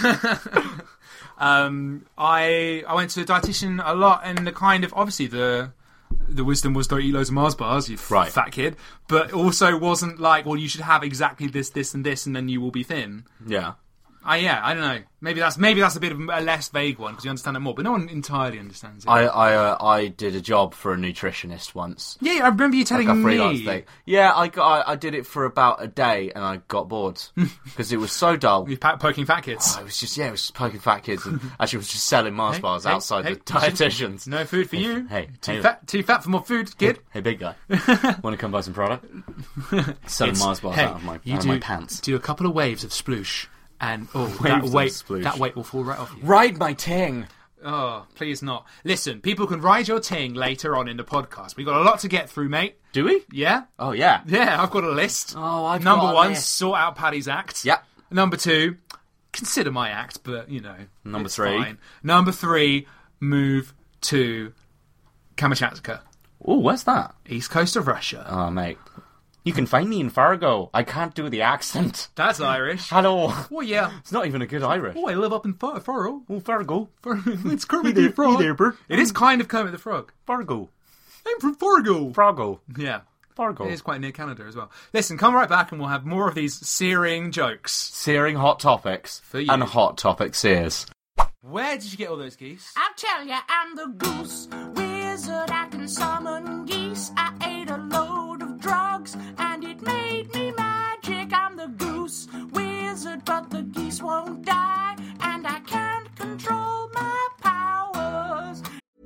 I went to a dietitian a lot, and the kind of obviously the wisdom was don't eat loads of Mars bars, you fat kid, but also wasn't like, well, you should have exactly this, and this, and then you will be thin. Yeah. I don't know. Maybe that's a bit of a less vague one because you understand it more, but no one entirely understands it. I did a job for a nutritionist once. Yeah, I remember you telling me. Yeah, I did it for about a day and I got bored because it was so dull. You were poking fat kids. Oh, it was just poking fat kids and actually was just selling Mars bars outside the dietitians. No food for you. Hey, too fat for more food, kid. Hey, big guy. Want to come buy some product? Selling Mars bars out of my pants. Do a couple of waves of sploosh. And that weight will fall right off you. Ride my ting. Oh, please not. Listen, people can ride your ting later on in the podcast. We've got a lot to get through, mate. Do we? Yeah. Oh, yeah. Yeah, I've got a list. Oh, I've Number got a one, list. sort out Paddy's act. Yep. Number two, consider my act, but, Number three. Fine. Number three, move to Kamchatka. Oh, where's that? East coast of Russia. Oh, mate. You can find me in Fargo. I can't do the accent. That's Irish. Hello. Oh, yeah. It's not even a good Irish. Oh, I live up in Fargo. Oh, Fargo. It's Kermit the Frog. There, Bert. It is kind of Kermit the Frog. Fargo. I'm from Fargo. Fargo. Yeah. Fargo. It is quite near Canada as well. Listen, come right back and we'll have more of these searing jokes. Searing hot topics. For you. And hot topic sears. Where did you get all those geese? I'll tell you, I'm the goose wizard. I can summon geese. I ate a load of drugs and it made me magic. I'm the goose wizard, but the geese won't die. And I can't control my powers.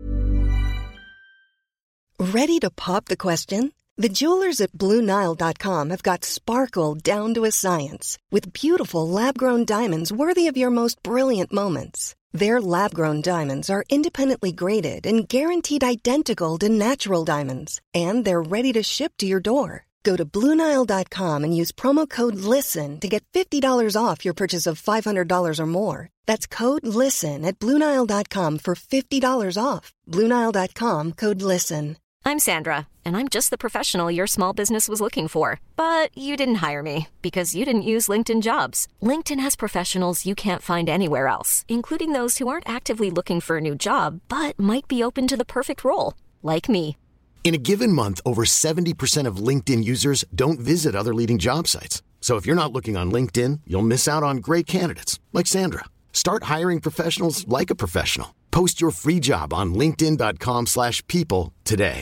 Ready to pop the question? The jewelers at BlueNile.com have got sparkle down to a science with beautiful lab-grown diamonds worthy of your most brilliant moments. Their lab-grown diamonds are independently graded and guaranteed identical to natural diamonds. And they're ready to ship to your door. Go to BlueNile.com and use promo code LISTEN to get $50 off your purchase of $500 or more. That's code LISTEN at BlueNile.com for $50 off. BlueNile.com, code LISTEN. I'm Sandra, and I'm just the professional your small business was looking for. But you didn't hire me because you didn't use LinkedIn Jobs. LinkedIn has professionals you can't find anywhere else, including those who aren't actively looking for a new job, but might be open to the perfect role, like me. In a given month, over 70% of LinkedIn users don't visit other leading job sites. So if you're not looking on LinkedIn, you'll miss out on great candidates like Sandra. Start hiring professionals like a professional. Post your free job on linkedin.com/people today.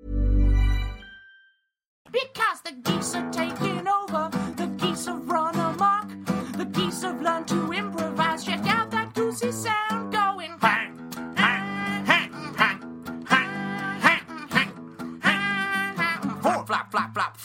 Because the geese are taking over, the geese have run amok, the geese have learned to improvise. Check out that goosey sound going. Flap, flap, flap.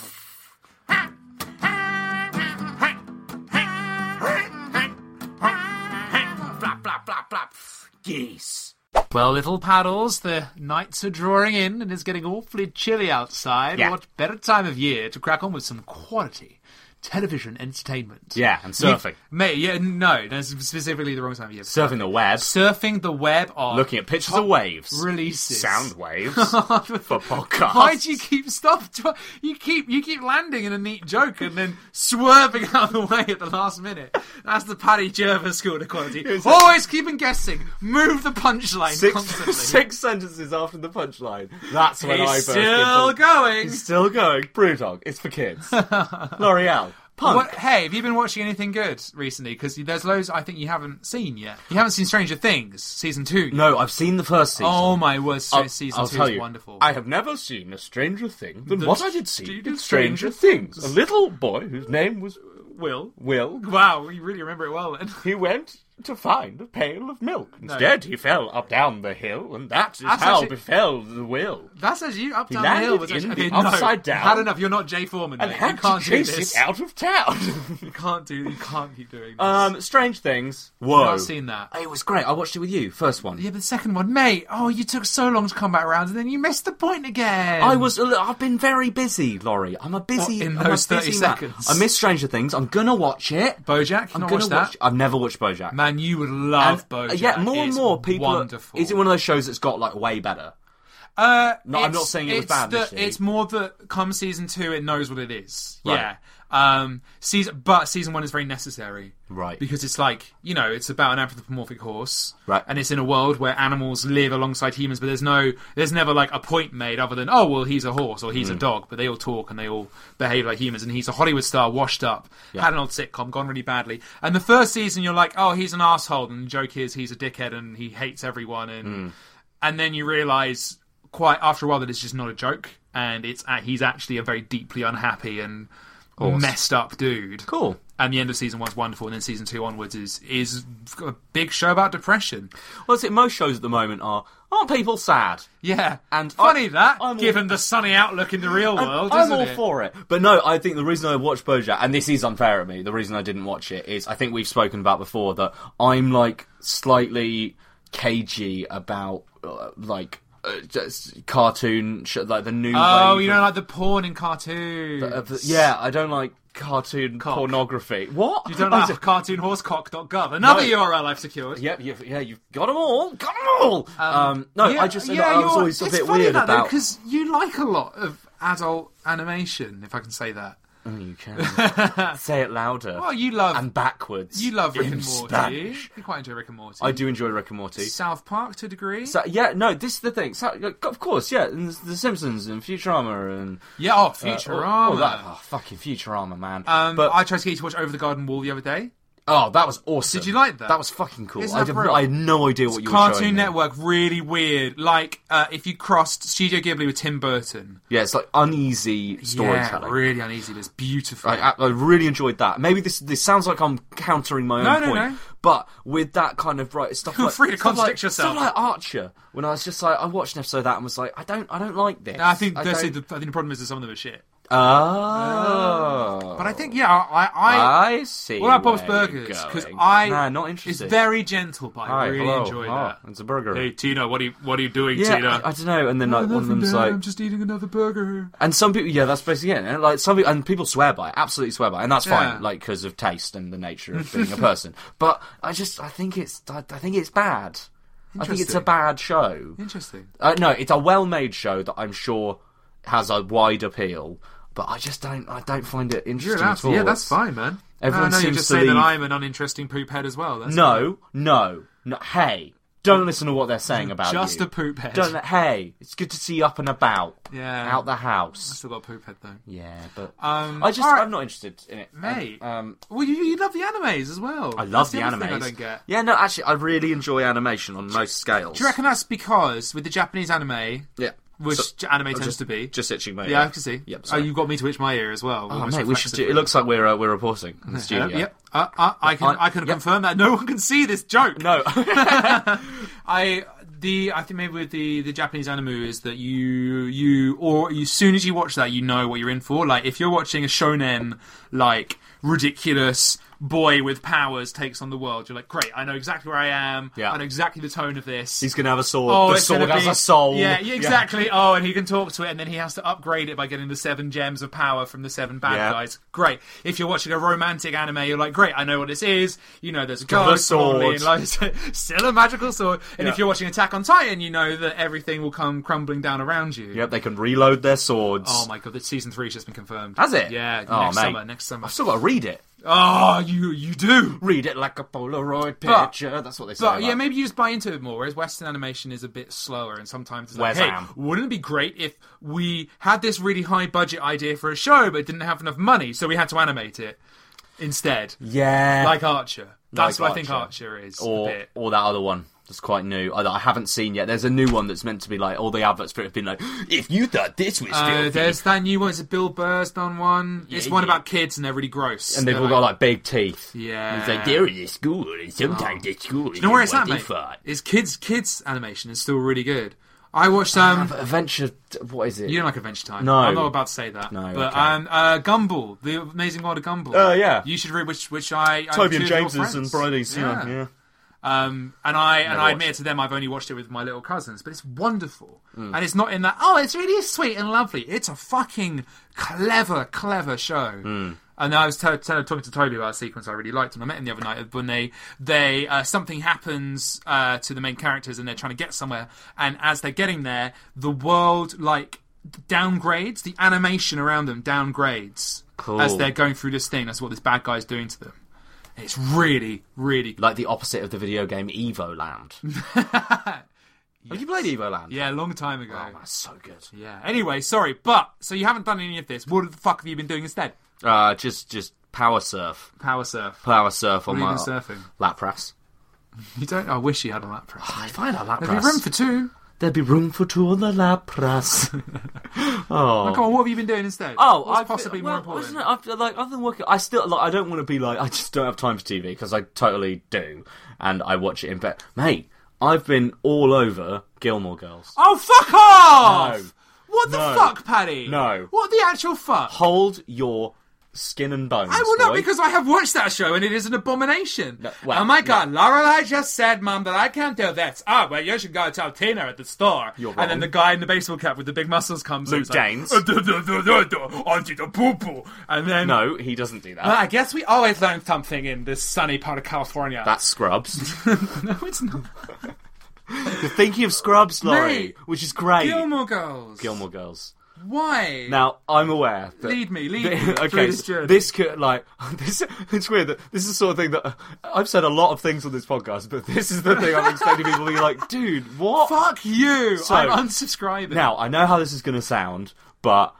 Flap, flap, flap, flap. Geese. Well, little paddles, the nights are drawing in and it's getting awfully chilly outside. Yeah. What better time of year to crack on with some quality television entertainment? Yeah, and surfing. No, that's specifically the wrong time of year. Surfing the web. Surfing the web on Looking at pictures of waves. releases. Sound waves. For podcasts. Why do you keep You keep landing in a neat joke and then swerving out of the way at the last minute. That's the Paddy Jervis school of quality. Always keeping guessing. Move the punchline constantly. 6 sentences after the punchline. That's when I burst into... Still going. He's still going. Brewdog. It's for kids. L'Oreal. Punk. Hey, have you been watching anything good recently? Because there's loads I think you haven't seen yet. You haven't seen Stranger Things, Season 2 yet. No, I've seen the first season. Oh my word, Season 2 is wonderful. I have never seen a stranger thing than what I did see in Stranger Things. A little boy whose name was... Will. Will. Wow, you really remember it well then. He went to find a pail of milk. Instead, he fell up down the hill, and that is how actually- befell the will. That's as you up He down the hill. landed Was in actually, the upside down. Had enough. You're not Jay Foreman. And Mate. had You can't to do chase this. it out of town. You can't keep doing this. Strange Things. Whoa. I've not seen that. It was great. I watched it with you. First one. Yeah, but the second one, mate. Oh, you took so long to come back around, and then you missed the point again. I've been very busy, Laurie. I'm a busy. What, in I'm a those 30 busy man. seconds? I missed Stranger Things. I'm gonna watch it. BoJack. I'm Not gonna watch that. watch. I've never watched BoJack. Man, you would love And, BoJack. yeah, more and It's more people. Wonderful. Is it one of those shows that's got like way better? I'm not saying it was bad initially. It's more that come season 2, it knows what it is. Right. Yeah. Season 1 is very necessary. Right. Because it's like, it's about an anthropomorphic horse. Right. And it's in a world where animals live alongside humans, but there's never like a point made other than, oh, well, he's a horse or he's a dog, but they all talk and they all behave like humans. And he's a Hollywood star, washed up, had an old sitcom, gone really badly. And the first season, you're like, oh, he's an asshole. And the joke is he's a dickhead and he hates everyone. And then you realise quite after a while that it's just not a joke, and he's actually a very deeply unhappy and messed up dude. Cool. And the end of season 1's wonderful, and then season 2 onwards is a big show about depression. Well, it's it. Most shows at the moment aren't people sad? Yeah, And funny I'm given the sunny outlook in the real world, I'm isn't all it? for it. But no, I think the reason I watched BoJack, and this is unfair at me, the reason I didn't watch it is I think we've spoken about before that I'm like slightly cagey about just cartoon like the new. Oh, wave you of- don't like the porn in cartoons? Yeah, I don't like cartoon Cock. pornography. What? You don't like cartoonhorsecock.gov? Another URL I've secured. Yeah, you've got them all. Got them all. I was always a it's bit funny weird about. because you like a lot of adult animation, if I can say that. You can say it louder. Well, you love and backwards. You love Rick in and Morty. Spanish. You quite enjoy Rick and Morty. I do enjoy Rick and Morty. South Park to a degree. So, yeah, no, this is the thing. So, of course, yeah, and The Simpsons and Futurama and Futurama. Fucking Futurama, man. But I tried to get you to watch Over the Garden Wall the other day. Oh, that was awesome. Did you like that? That was fucking cool. Isn't that I brilliant? had no idea what you were showing Cartoon me. Network, really weird. Like, if you crossed Studio Ghibli with Tim Burton. Yeah, it's like uneasy storytelling. Yeah, really uneasy, but it's beautiful. I really enjoyed that. Maybe this sounds like I'm countering my own point. No. But with that kind of stuff Feel like free to stuff contradict like, yourself. Stuff like Archer, when I was just like, I watched an episode of that and was like, I don't like this. I think the problem is that some of them are shit. But I think, I see. What about Bob's where you're Burgers? Because going. not interested. It's very gentle, but I really hello. enjoy Oh, that. it's a burger. Hey Tina, what are you doing, Yeah, Tina? I don't know. And then like one of them's like, I'm just eating another burger. and some people, yeah, that's basically it. And, like some people, and people swear by it, absolutely swear by it, and that's Yeah. fine, like because of taste and the nature of being a person. But I think it's bad. I think it's a bad show. Interesting. No, it's a well-made show that I'm sure has a wide appeal, but I don't find it interesting at all. Yeah, that's fine, man. Everyone I know you're seems just to saying that leave- I'm an uninteresting poop head as well. That's No. Hey, don't listen to what they're saying about you. Just a poop head. Hey, it's good to see you up and about. Yeah. Out the I house. still got a poop head though. Yeah, but all right. I'm not interested in it, Mate. Well, You love the animes as well. I love That's the other thing animes. I don't get. Yeah, no, actually, I really enjoy animation on most scales. Do you reckon that's because with the Japanese anime, Yeah. which anime tends just to be, just itching my ear. yeah, I can see. Yep. Oh, sorry. you got me to itch my ear as well. Oh, almost mate, we should do. reflexively. It looks like we're reporting in the studio. Yep. I can yep. confirm that. No one can see this joke. No. I think maybe with the Japanese anime is that you as soon as you watch that, you know what you're in for. Like if you're watching a shonen, like ridiculous boy with powers takes on the world, you're like, great, I know exactly where I am. Yeah. I know exactly the tone of this. He's gonna have a sword. Oh, the it's sword gonna has be- a soul. Yeah, exactly. Oh, and he can talk to it, and then he has to upgrade it by getting the 7 gems of power from the 7 bad Yeah. guys. Great. If you're watching a romantic anime, you're like, great, I know what this is. You know, there's a got a ghost, sword. and like, still a magical sword. And Yeah. if you're watching Attack on Titan, you know that everything will come crumbling down around you. Yep, they can reload their swords. Oh my god, that season 3's just been confirmed. Has it? Yeah, Oh, next mate. summer. I've still got to read it. Oh, you do. Read it like a Polaroid But- picture. That's what they say. But yeah, about- maybe you just buy into it more, whereas Western animation is a bit slower, and sometimes it's like, Where's hey, Am? wouldn't it be great if we had this really high budget idea for a show, but didn't have enough money, so we had to animate it instead? Yeah. Like Archer. That's Like what I think Archer is. a bit. Or that other one. That's quite new. I haven't seen yet. There's a new one that's meant to be like all the adverts for it have been like, if you thought this was filthy. There's that new one. It's a Bill Burr's done one. It's one about kids and they're really gross. And they've all got like big teeth. Yeah. And it's like they're in school and sometimes it's school. Do you know where it's at, mate? It's kids animation is still really good. I watched Adventure. What is it? You don't like Adventure Time? No, I'm not about to say that. No, but okay. Gumball, The Amazing World of Gumball. Yeah. You should read which I Toby and James's and Bridie's. Yeah. And I admit to them I've only watched it with my little cousins, but it's wonderful. And it's not in that, it's really sweet and lovely. It's a fucking clever show. And I was talking to Toby about a sequence I really liked, and I met him the other night when they something happens to the main characters and they're trying to get somewhere, and as they're getting there, the world downgrades, the animation around them downgrades as they're going through this thing. That's what this bad guy's doing to them. It's really, really like the opposite of the video game Evo Land. Have you played Evo Land? Yeah, a long time ago. Oh, that's so good. Yeah. Anyway, sorry, but so you haven't done any of this. What the fuck have you been doing instead? Just power surf. Power surf. Power surf what on have my you been surfing? lap press. You don't? I wish you had a lap press. If I had a lap press, there'd be room for two. There'd be room for two on the lap press. Come on, what have you been doing instead? What's possibly more important? I've been working. I still I don't want to be like I just don't have time for TV because I totally do, and I watch it in bed. Mate, I've been all over Gilmore Girls. Oh, fuck off! No. What the fuck, Paddy? No. What the actual fuck? Hold your skin and bones. I will boy. not, because I have watched that show and it is an abomination. No, well, oh my god, Lorelai just said, Mum, that I can't do this. Well, you should go tell Tina at the store. You're wrong. And then the guy in the baseball cap with the big muscles comes Luke Danes. Auntie the poo-poo. And then... No, he doesn't do that. Well, I guess we always learn something in this sunny part of California. That's Scrubs. No, it's not. You're thinking of Scrubs, Laurie, Mate, which is great. Gilmore Girls. Gilmore Girls. Why? Now, I'm aware that... Lead me through this journey. This could, it's weird that this is the sort of thing that... I've said a lot of things on this podcast, but this is the thing I'm explaining to people being like, dude, what? Fuck you! So, I'm unsubscribing. Now, I know how this is going to sound, but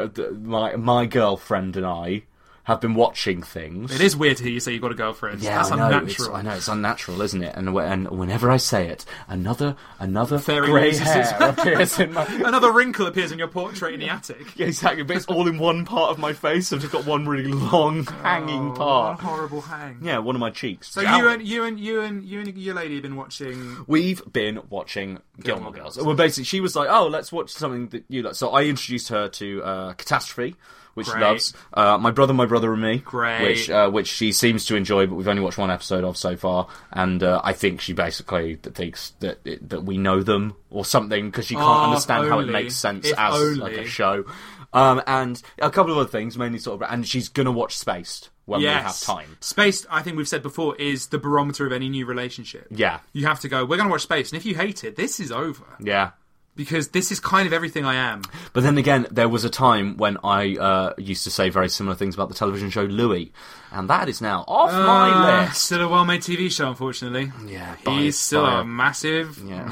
my girlfriend and I have been watching things. It is weird to hear you say you've got a girlfriend. Yeah, that's unnatural. I know, it's unnatural, isn't it? And whenever I say it, another Fairy grey raises hair his- appears in my... Another wrinkle appears in your portrait in the attic. Yeah, exactly, but it's all in one part of my face. I've just got one really long hanging part. What a horrible hang. Yeah, one of my cheeks. So you and your lady have been watching... We've been watching Gilmore Girls. Well, basically, she was like, let's watch something that you like. So I introduced her to Catastrophe, which she loves. My Brother and Me, Great. which she seems to enjoy, but we've only watched one episode of so far, and I think she basically thinks that we know them or something because she can't understand how it makes sense as like a show. And a couple of other things, mainly sort of, and she's gonna watch Spaced when we have time. Spaced, I think we've said before, is the barometer of any new relationship. Yeah, you have to go, we're gonna watch Spaced, and if you hate it, this is over. Yeah. Because this is kind of everything I am. But then again, there was a time when I used to say very similar things about the television show Louis, and that is now off my list. Still a well-made TV show, unfortunately. Yeah, he's still a massive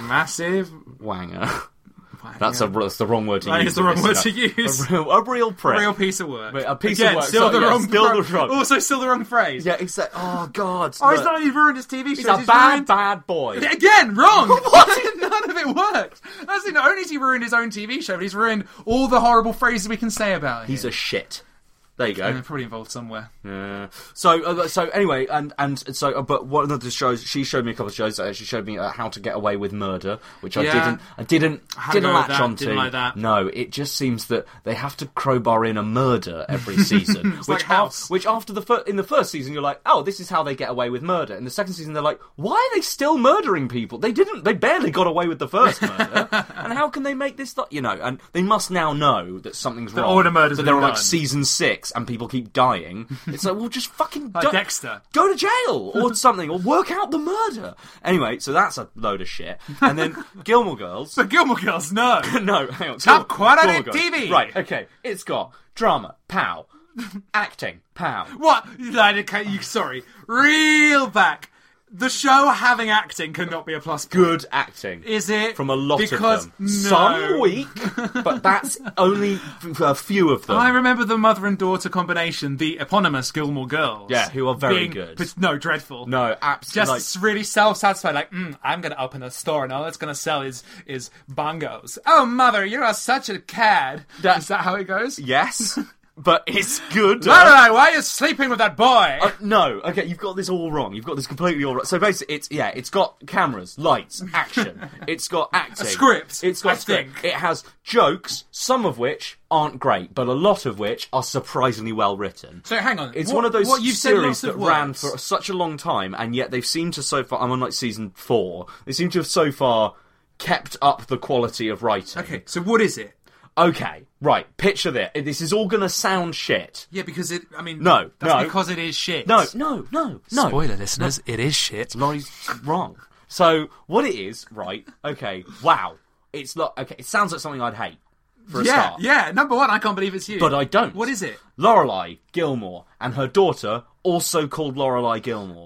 wanger. That's the wrong word to use. It's the wrong word to use. A real prick. A real piece of work. A piece of work. Still the wrong. Also, still the wrong phrase. Yeah, exactly. Oh God. Oh, he's not only ruined his TV show. He's a bad boy. Again, wrong. What? None of it worked. That's not only has he ruined his own TV show, but he's ruined all the horrible phrases we can say about him. He's a shit. There you go. Probably involved somewhere. Yeah. So anyway, but one of the shows, she showed me a couple of shows. She showed me How to Get Away with Murder, which I didn't latch onto. Didn't like that. No, it just seems that they have to crowbar in a murder every season. which after in the first season you're like, oh, this is how they get away with murder. In the second season they're like, why are they still murdering people? They barely got away with the first murder. And how can they make this? And they must now know that something's wrong. All the murders. That they're on like season 6. And people keep dying. It's like, well, just fucking Dexter. Go to jail or something, or work out the murder. Anyway, so that's a load of shit. And then Gilmore Girls. But Gilmore Girls, no. No, hang on. Top quality TV. Right, okay. It's got drama, pow. Acting, pow. What? Sorry. Reel back. The show having acting cannot be a plus point. Good acting. Is it? From a lot because of them. No. Some weak, but that's only a few of them. I remember the mother and daughter combination, the eponymous Gilmore Girls. Yeah, who are very good. No, dreadful. No, absolutely. Just really self-satisfied, like, I'm going to open a store and all it's going to sell is bongos. Oh, mother, you are such a cad. Is that how it goes? Yes. But it's good. Lorelai, why are you sleeping with that boy? No, okay, you've got this all wrong. You've got this completely all wrong. So basically, it's got cameras, lights, action. It's got acting. A script. It's got script. It has jokes, some of which aren't great, but a lot of which are surprisingly well written. So hang on. It's one of those series that ran for such a long time, and yet they've seemed to so far... I'm on like season 4. They seem to have so far kept up the quality of writing. Okay, so what is it? Okay, right, picture this. This is all gonna sound shit. Yeah, because it, No. Because it is shit. No. Spoiler, listeners, it is shit. Laurie's wrong. So, what it is, right, okay, wow. It sounds like something I'd hate, for a start. Yeah, number one, I can't believe it's you. But I don't. What is it? Lorelai Gilmore and her daughter, also called Lorelai Gilmore.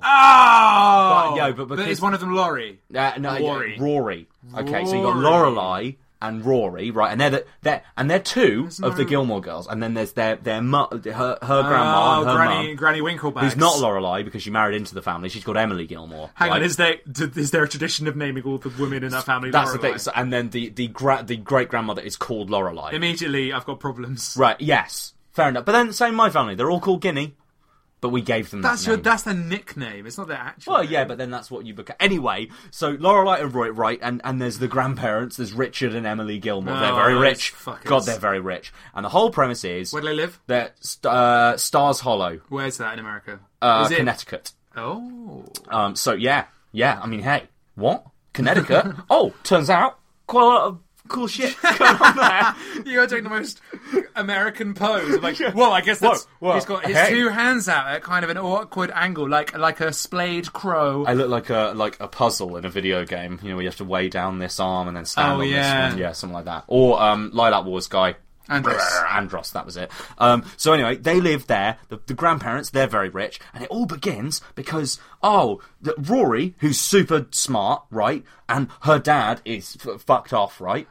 Oh! But because... is one of them Laurie? No, Rory. Rory. Okay, so you got Lorelai and Rory, right? And they're two of the Gilmore Girls, and then there's her grandma and her mum, Granny Winklebags, who's not Lorelai because she married into the family. She's called Emily Gilmore. Hang on, is there a tradition of naming all the women in that family? That's Lorelai? the thing. So, and then the great grandmother is called Lorelai. Immediately, I've got problems. Right? Yes, fair enough. But then, same my family. They're all called Guinea. But we gave them that name. That's their nickname. It's not their actual name. Yeah, but then that's what you become. Anyway, so Lorelai and Roy, right, and there's the grandparents. There's Richard and Emily Gilmore. They're very rich. Fuckers. God, they're very rich. And the whole premise is... Where do they live? They're Stars Hollow. Where's that in America? Connecticut. Oh. So, yeah. I mean, hey, what? Connecticut? Oh, turns out, quite a lot of cool shit going on there. You're doing the most American pose. I'm like, well, I guess that's... He's got his two hands out at kind of an awkward angle, like a splayed crow. I look like a puzzle in a video game, where you have to weigh down this arm and then stand on this one. Yeah, something like that. Or Lilac Wars guy. Andros, that was it. So anyway, they live there. The grandparents, they're very rich, and it all begins because Rory, who's super smart, right, and her dad is fucked off, right.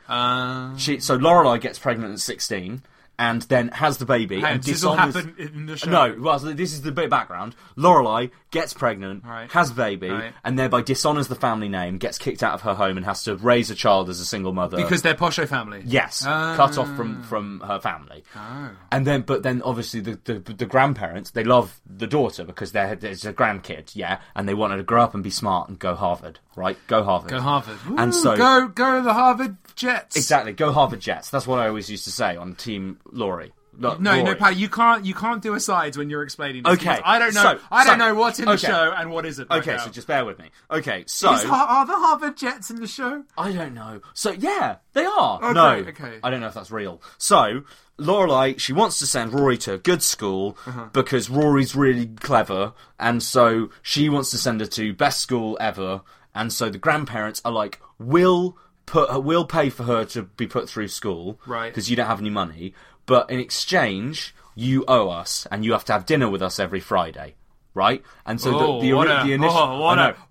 So Lorelai gets pregnant at 16. And then has the baby. And does this all happen in the show? No, well, so this is the bit of background. Lorelai gets pregnant, has a baby, and thereby dishonours the family name, gets kicked out of her home, and has to raise a child as a single mother. Because they're Posho family? Yes. Cut off from her family. Oh. And then, but then, obviously, the grandparents, they love the daughter because there's a grandkid, and they want her to grow up and be smart and go Harvard, right? Go Harvard. Go Harvard. Ooh, and so... Go the Harvard Jets. Exactly. Go Harvard Jets. That's what I always used to say on Team Laurie. No, Pat, you can't do asides when you're explaining this. Okay, I don't know. I don't know what's in the show and what isn't. Okay, so just bear with me. Okay, so are the Harvard Jets in the show? I don't know. So yeah, they are. Okay, no, okay. I don't know if that's real. So Lorelai, she wants to send Rory to a good school because Rory's really clever, and so she wants to send her to best school ever. And so the grandparents are like, we'll pay for her to be put through school, right? Because you don't have any money. But in exchange, you owe us, and you have to have dinner with us every Friday, right? And so the initial...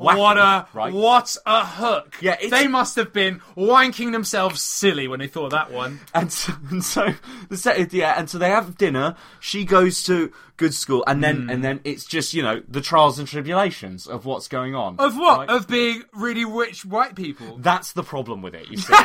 What a hook! Yeah, they must have been wanking themselves silly when they thought of that one. And so they have dinner. She goes to good school, and then it's just the trials and tribulations of what's going on. Of what? Right? Of being really rich white people. That's the problem with it. You see,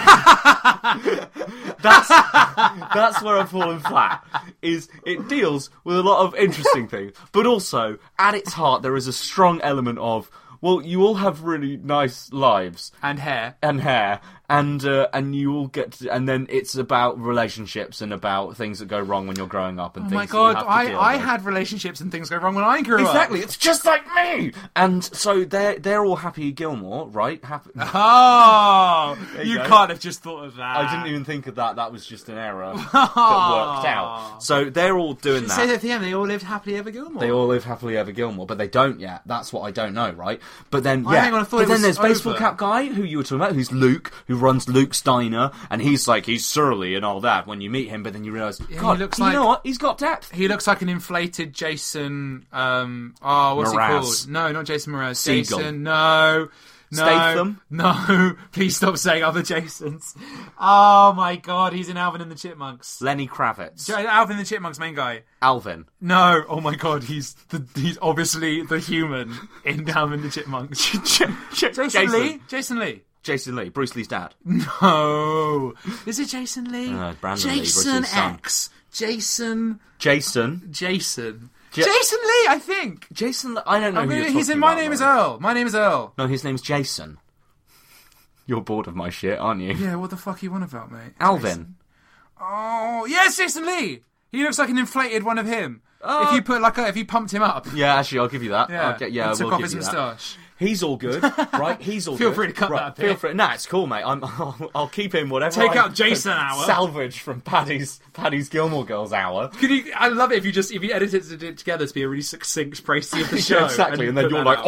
that's where I've fallen flat. Is it deals with a lot of interesting things, but also at its heart there is a strong element of, well, you all have really nice lives and hair, and you all get to, and then it's about relationships and about things that go wrong when you're growing up and things. Oh my God, that you have to deal I with. had relationships and things go wrong when I grew up. Exactly, it's just like me. And so they're all happy Gilmore, right? Happy. Oh, you can't have just thought of that. I didn't even think of that. That was just an error that worked out. So they're all doing that. Say at the end, they all lived happily ever Gilmore. They all live happily ever Gilmore, but they don't yet. That's what I don't know, right? But then, hang on, I thought but then was there's over. baseball cap guy who you were talking about, who's Luke, who runs Luke's Diner, and he's surly and all that when you meet him, but then you realise, God, he looks you know what? He's got depth. He looks like an inflated Jason. What's he called? No, not Jason Mraz. Segel. Jason, no. Statham? No, please stop saying other Jasons. Oh my God, he's in Alvin and the Chipmunks. Lenny Kravitz. Alvin and the Chipmunks main guy. Alvin. No, oh my God, he's obviously the human in Alvin and the Chipmunks. Jason Lee? Jason Lee, Bruce Lee's dad. No. Is it Jason Lee? Brandon Lee, Bruce Jason Lee's son. X. Jason. Jason Lee, I think. Jason, I don't know who you're talking He's in about. My Name is Earl. My Name is Earl. No, his name's Jason. You're bored of my shit, aren't you? Yeah, what the fuck are you on about, mate? Alvin. Jason. Oh, yes, Jason Lee. He looks like an inflated one of him. If you pumped him up. Yeah, actually, I'll give you that. Yeah, we'll took off give his you that. moustache. He's all good, right? He's all Feel good. free to cut that bit. Feel free. Nah, it's cool, mate. I'll keep him whatever. Take I out Jason can hour. Salvage from Paddy's Gilmore Girls hour. I love it if you edited it together to be a really succinct précis of the show. Yeah, exactly, and then you're like,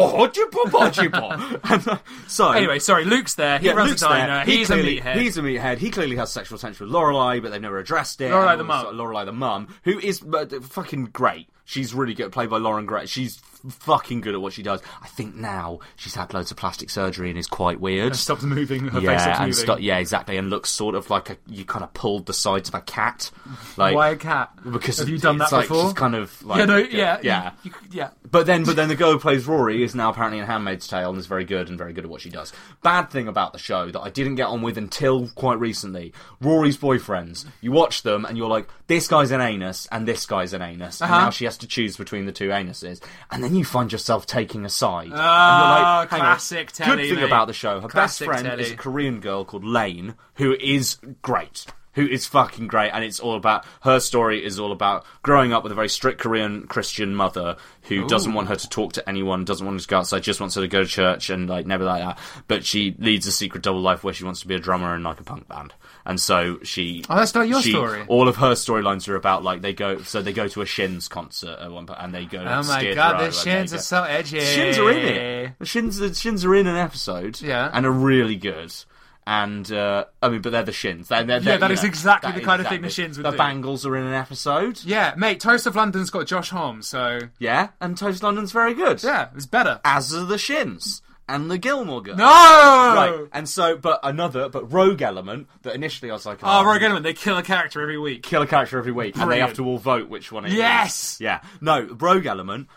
So anyway, sorry, Luke's there. He runs Luke's a diner. there. He's a meathead. He's a meathead. He clearly has sexual potential with Lorelai, but they've never addressed it. Lorelai the mum. Lorelai the mum, who is fucking great. She's really good, played by Lauren Gray. She's fucking good at what she does. I think now she's had loads of plastic surgery and is quite weird. And stops moving. Her face stops moving. Yeah, exactly. And looks sort of like you kind of pulled the sides of a cat. Like, why a cat? Because have you done that before? She's kind of like yeah. But then the girl who plays Rory is now apparently in Handmaid's Tale and is very good at what she does. Bad thing about the show that I didn't get on with until quite recently: Rory's boyfriends. You watch them and you're like, this guy's an anus and this guy's an anus, and now she has to choose between the two anuses, and then you find yourself taking a side. And you're like, classic telly. Good thing about the show: her classic best friend telly. is a Korean girl called Lane, who is great. Who is fucking great, and it's all about, her story is all about growing up with a very strict Korean Christian mother who doesn't want her to talk to anyone, doesn't want her to go outside, just wants her to go to church and never like that. But she leads a secret double life where she wants to be a drummer in a punk band. And so she... Oh, that's not your story. All of her storylines are about they go to a Shins concert at one point, and they go to oh my God, the Shins are so edgy. The Shins are in it. The Shins are in an episode. Yeah. And are really good. And, but they're the Shins. That is exactly the kind of thing the Shins would do. The Bangles are in an episode. Yeah, mate, Toast of London's got Josh Homme, so... Yeah, and Toast of London's very good. Yeah, it's better. As are the Shins. And the Gilmore Girls. No! Right, and so, but Rogue Element, that initially I was like... Rogue Element, they kill a character every week. And they have to all vote which one it is. Yes! Yeah. No, Rogue Element,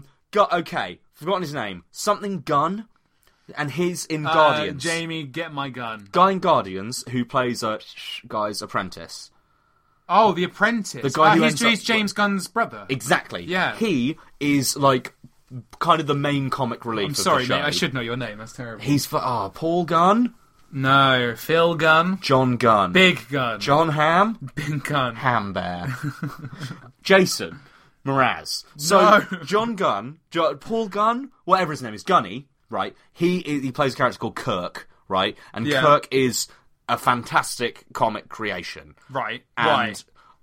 forgotten his name. Something Gunn. And he's in Guardians. Jamie, get my gun. Guy in Guardians, who plays a guy's apprentice. Oh, the apprentice. The guy who he's James Gunn's brother. Exactly. Yeah. He is kind of the main comic relief I'm of sorry, the show. mate, I should know your name. That's terrible. He's Paul Gunn? No, Phil Gunn. John Gunn. Big Gunn. John Hamm? Big Gunn. Ham Bear. Jason Mraz. So, No. John Gunn, Paul Gunn, whatever his name is, Gunny, right? He plays a character called Kirk, right? And Kirk is a fantastic comic creation. Right. And,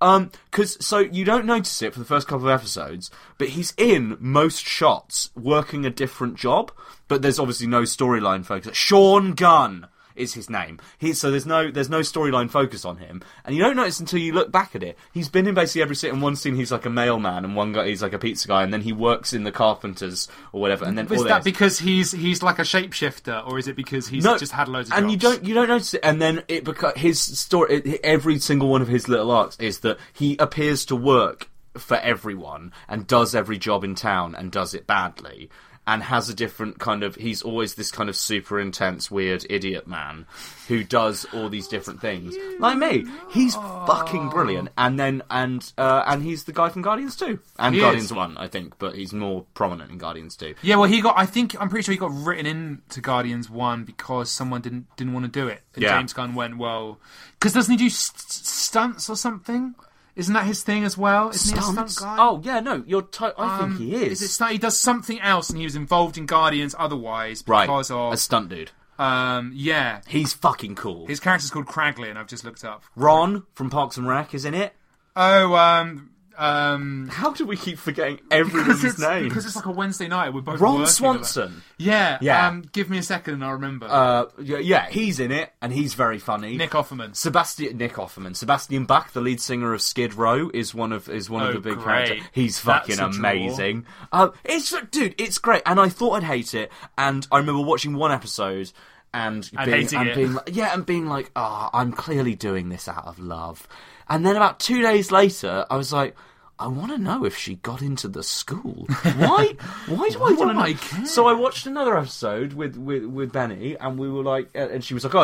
so you don't notice it for the first couple of episodes, but he's in most shots working a different job, but there's obviously no storyline focus. Sean Gunn is his name. So there's no storyline focus on him, and you don't notice until you look back at it. He's been in basically every scene. In one scene, he's like a mailman, and one guy he's like a pizza guy, and then he works in the carpenters or whatever. And then is that because he's like a shapeshifter, or is it because he's just had loads of jobs? And you don't notice it, and then his story, every single one of his little arcs is that he appears to work for everyone and does every job in town and does it badly. And has a different kind of... He's always this kind of super intense, weird idiot man who does all these different things. Like me. He's fucking brilliant. And he's the guy from Guardians 2. And Guardians 1, I think. But he's more prominent in Guardians 2. Yeah, well, I'm pretty sure he got written into Guardians 1 because someone didn't want to do it. And James Gunn went, well... Because doesn't he do stunts or something? Isn't that his thing as well? Isn't he a stunt guy? Oh, yeah, no, I think he is. He does something else, and he was involved in Guardians otherwise because of... a stunt dude. Yeah. He's fucking cool. His character's called Craglin, I've just looked up. Ron from Parks and Rec is in it. Oh, How do we keep forgetting everyone's name? Because it's like a Wednesday night. We're both Ron working Swanson. Yeah. Give me a second and I'll remember. Yeah, he's in it, and he's very funny. Nick Offerman. Sebastian Bach, the lead singer of Skid Row, is one of the big characters. He's fucking amazing. It's great. And I thought I'd hate it, and I remember watching one episode and being like, I'm clearly doing this out of love. And then about 2 days later, I was like, I want to know if she got into the school. Why do I want to know? Care? So I watched another episode with Benny, and we were like, and she was like,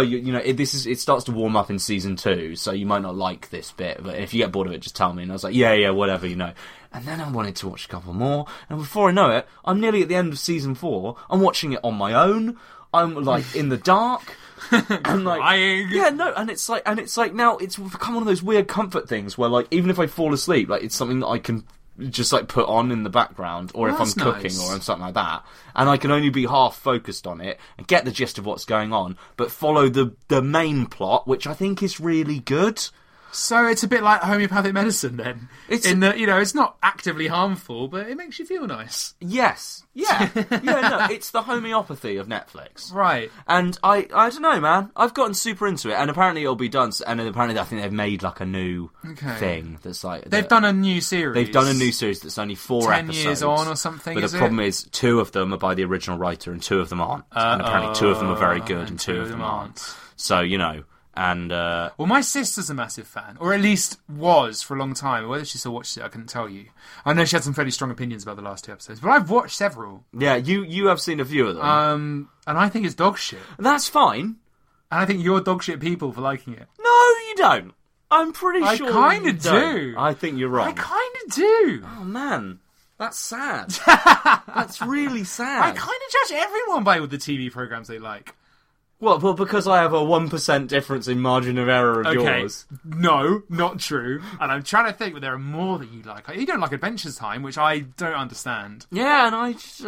it starts to warm up in season 2, so you might not like this bit, but if you get bored of it, just tell me. And I was like, yeah, whatever, And then I wanted to watch a couple more, and before I know it, I'm nearly at the end of season 4. I'm watching it on my own. I'm like in the dark. I'm like, and it's like now it's become one of those weird comfort things where, like, even if I fall asleep, like, it's something that I can just like put on in the background, or if I'm cooking or something like that, and I can only be half focused on it and get the gist of what's going on, but follow the main plot, which I think is really good. So it's a bit like homeopathic medicine then. It's not actively harmful, but it makes you feel nice. Yes. Yeah. It's the homeopathy of Netflix. Right. And I don't know, man. I've gotten super into it, and apparently it'll be done, and apparently I think they've made like a new thing that's like... They've done a new series. They've done a new series that's only 4 episodes. 10 years on or something, But the problem is 2 of them are by the original writer and 2 of them aren't. And apparently 2 of them are very good and 2 of them aren't. So, And well, my sister's a massive fan, or at least was for a long time. Whether she still watches it, I couldn't tell you. I know she had some fairly strong opinions about the last 2 episodes, but I've watched several. Yeah, you have seen a few of them. And I think it's dog shit. That's fine. And I think you're dog shit people for liking it. No, you don't. I'm pretty sure I kind of do. I think you're wrong. I kind of do. Oh, man. That's sad. That's really sad. I kind of judge everyone by all the TV programmes they like. Well, because I have a 1% difference in margin of error of yours. No, not true. And I'm trying to think, but there are more that you like. You don't like Adventures Time, which I don't understand. Yeah, and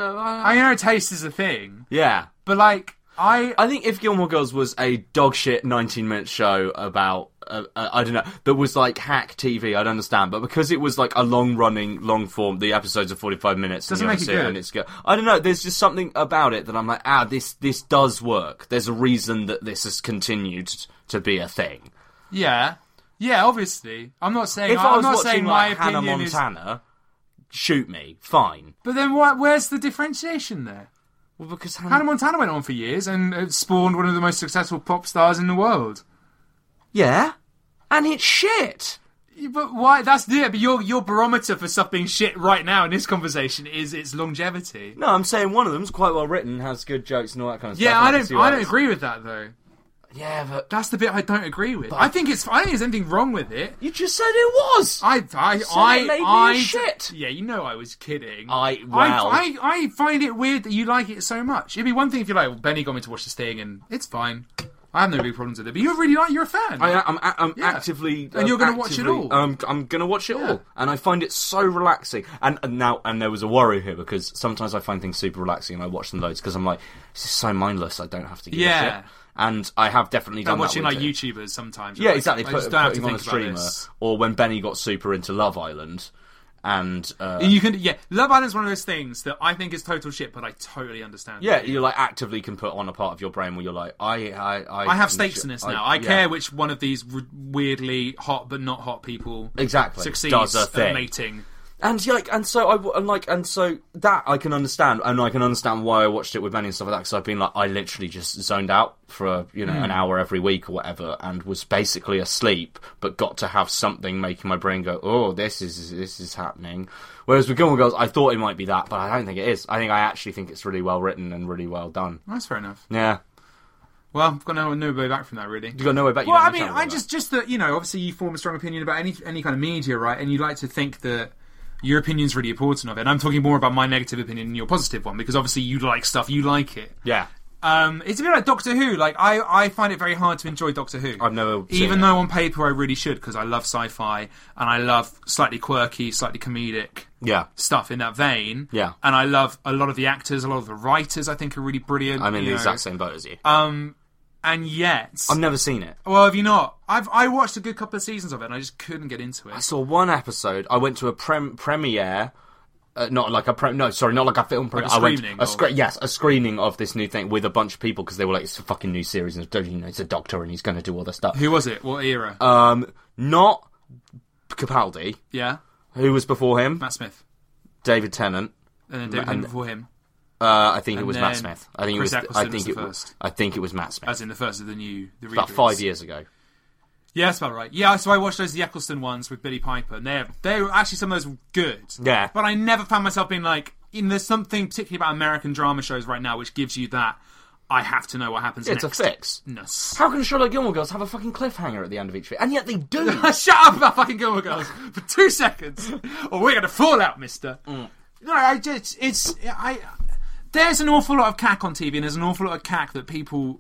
I know taste is a thing. Yeah. But, like, I think if Gilmore Girls was a dog shit 19-minute show about, I don't know, that was like hack TV, I'd understand. But because it was like a long form, the episodes are 45 minutes. Doesn't make it good. And it's good. I don't know, there's just something about it that I'm like, this does work. There's a reason that this has continued to be a thing. Yeah. Yeah, obviously. I'm not saying... If I was I'm not watching saying like my Hannah opinion Montana, shoot me, fine. But then where's the differentiation there? Well, because Hannah Montana went on for years and it spawned one of the most successful pop stars in the world. Yeah, and it's shit. But why? That's but your barometer for stuff being shit right now in this conversation is its longevity. No, I'm saying one of them's quite well written, has good jokes and all that kind of stuff. Yeah, I don't agree with that though. Yeah, but that's the bit I don't agree with. I think there's anything wrong with it. You just said it was. I made me shit. Yeah, I was kidding. I find it weird that you like it so much. It'd be one thing if you're like, well, Benny got me to watch this thing, and it's fine. I have no big problems with it. But you're a fan. I'm actively, and you're going to watch it all. I'm going to watch it all, and I find it so relaxing. And there was a worry here because sometimes I find things super relaxing, and I watch them loads because I'm like, this is so mindless. I don't have to give a shit. And I have definitely done that. Watching like YouTubers sometimes. Yeah, exactly. Putting on a streamer, or when Benny got super into Love Island, and you can. Yeah, Love Island's one of those things that I think is total shit, but I totally understand. Yeah, you like actively can put on a part of your brain where you're like, I have stakes in this now. I care which one of these weirdly hot but not hot people succeeds does a thing. At mating. And so that I can understand, and I can understand why I watched it with Benny and stuff like that. Because I've been like, I literally just zoned out for an hour every week or whatever, and was basically asleep, but got to have something making my brain go, oh, this is happening. Whereas with Gilmore Girls, I thought it might be that, but I don't think it is. I actually think it's really well written and really well done. That's fair enough. Yeah. Well, I've got no way back from that, really. You've got no way back? Well, I mean, just that, obviously you form a strong opinion about any kind of media, right? And you like to think that your opinion's really important of it. And I'm talking more about my negative opinion than your positive one, because obviously you like stuff, you like it. Yeah. It's a bit like Doctor Who. Like, I find it very hard to enjoy Doctor Who. I've never seen Even though on paper I really should, because I love sci-fi, and I love slightly quirky, slightly comedic stuff in that vein. Yeah. And I love a lot of the actors, a lot of the writers I think are really brilliant. I'm in the exact same boat as you. And yet... I've never seen it. Well, have you not? I watched a good couple of seasons of it, and I just couldn't get into it. I saw one episode. I went to a premiere... not like a not like a film premiere. Like a screening? A screening of this new thing with a bunch of people because they were like, it's a fucking new series and it's a doctor and he's going to do all this stuff. Who was it? What era? Not Capaldi. Yeah. Who was before him? Matt Smith. David Tennant. And then David Tennant before him. I think it was Matt Smith. I think Chris it was. Eccleston I think was it the was. first. I think it was Matt Smith. As in the first of the about 5 years ago. Yeah, that's about right. Yeah, so I watched those the Eccleston ones with Billy Piper, and they were actually some of those were good. Yeah. But I never found myself being like, there's something particularly about American drama shows right now which gives you that, I have to know what happens next. It's a fix. No. How can Sherlock Gilmore Girls have a fucking cliffhanger at the end of each video? And yet they do. Shut up about fucking Gilmore Girls for 2 seconds, or we're gonna fall out, mister. No, there's an awful lot of cack on TV, and there's an awful lot of cack that people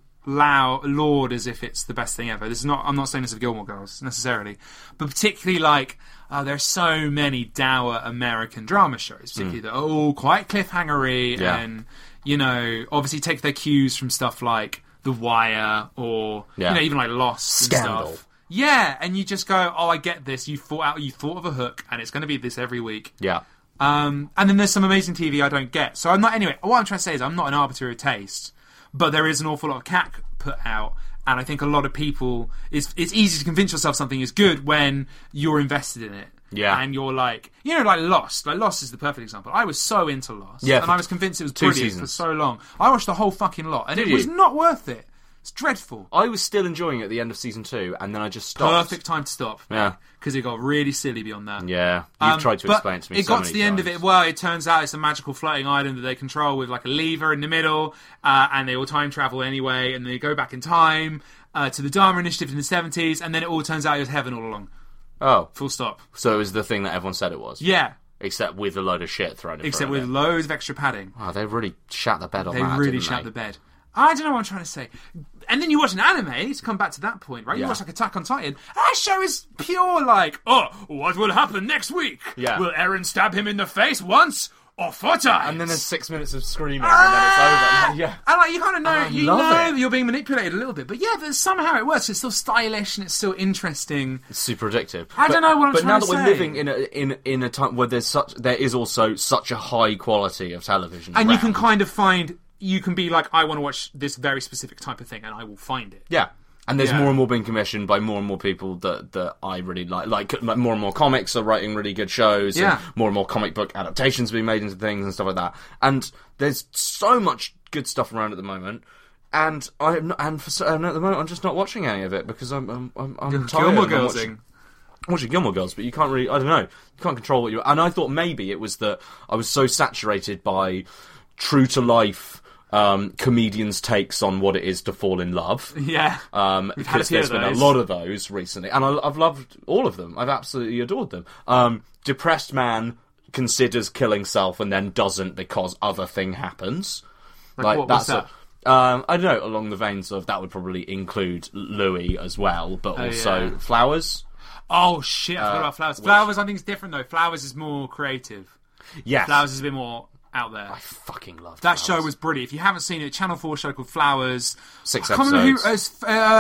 laud as if it's the best thing ever. I'm not saying this of Gilmore Girls necessarily, but particularly like there's so many dour American drama shows, particularly that are all quite cliffhangery and obviously take their cues from stuff like The Wire or even like Lost and Scandal. stuff. Yeah, and you just go, oh, I get this. You thought of a hook, and it's going to be this every week. Yeah. And then there's some amazing TV I don't get. So I'm not. Anyway, what I'm trying to say is I'm not an arbiter of taste. But there is an awful lot of cack put out, and I think a lot of people... It's easy to convince yourself something is good when you're invested in it. Yeah. And you're like... like Lost. Like, Lost is the perfect example. I was so into Lost. Yeah, and I was convinced it was brilliant seasons. For so long. I watched the whole fucking lot, and Did it was you? not worth it. It's dreadful. I was still enjoying it at the end of season 2, and then I just stopped. Perfect time to stop. Yeah. Because it got really silly beyond that. Yeah. You've tried to explain it to me it so got many to the end of times. it, well, it turns out it's a magical floating island that they control with like a lever in the middle, and they all time travel anyway, and they go back in time to the Dharma Initiative in the 70s, and then it all turns out it was heaven all along. Oh. Full stop. So it was the thing that everyone said it was? Yeah. Except with a load of shit thrown in Except front with of it. loads of extra padding. Oh, they really shat the bed on They that, really didn't shat they? the bed. I don't know what I'm trying to say. And then you watch an anime, to come back to that point, right? You Yeah. watch like Attack on Titan. That show is pure like, oh, what will happen next week? Yeah. Will Eren stab him in the face once or 4 times? And then there's 6 minutes of screaming, and then it's over. Yeah. And like, you kind of know, I you love know it. that you're being manipulated a little bit. But yeah, there's somehow it works. It's still stylish and it's still interesting. It's super addictive. I don't know what I'm But now trying to that we're say. living in a time where there is also such a high quality of television, And you can around. kind of find... You can be like, I want to watch this very specific type of thing, and I will find it. Yeah. And there's Yeah. more and more being commissioned by more and more people that I really like. Like, more and more comics are writing really good shows. Yeah. And more and more comic book adaptations being made into things and stuff like that. And there's so much good stuff around at the moment. And at the moment, I'm just not watching any of it because I'm tired. Gilmore I'm Girlsing. watching Gilmore Girls, but you can't really, I don't know, you can't control what you... And I thought maybe it was that I was so saturated by true-to-life comedians' takes on what it is to fall in love. Yeah. We've had a Because few there's of been a those. lot of those recently, and I've loved all of them. I've absolutely adored them. Depressed man considers killing self and then doesn't because other thing happens. Like what was that? I don't know, along the veins of that would probably include Louis as well, but also yeah. Flowers. Oh, shit, I forgot about Flowers. Flowers, I think, is different, though. Flowers is more creative. Yes. Flowers is a bit more out there. I fucking loved That Flowers. show was brilliant. If you haven't seen it, Channel 4 show called Flowers. 6 I can't remember episodes.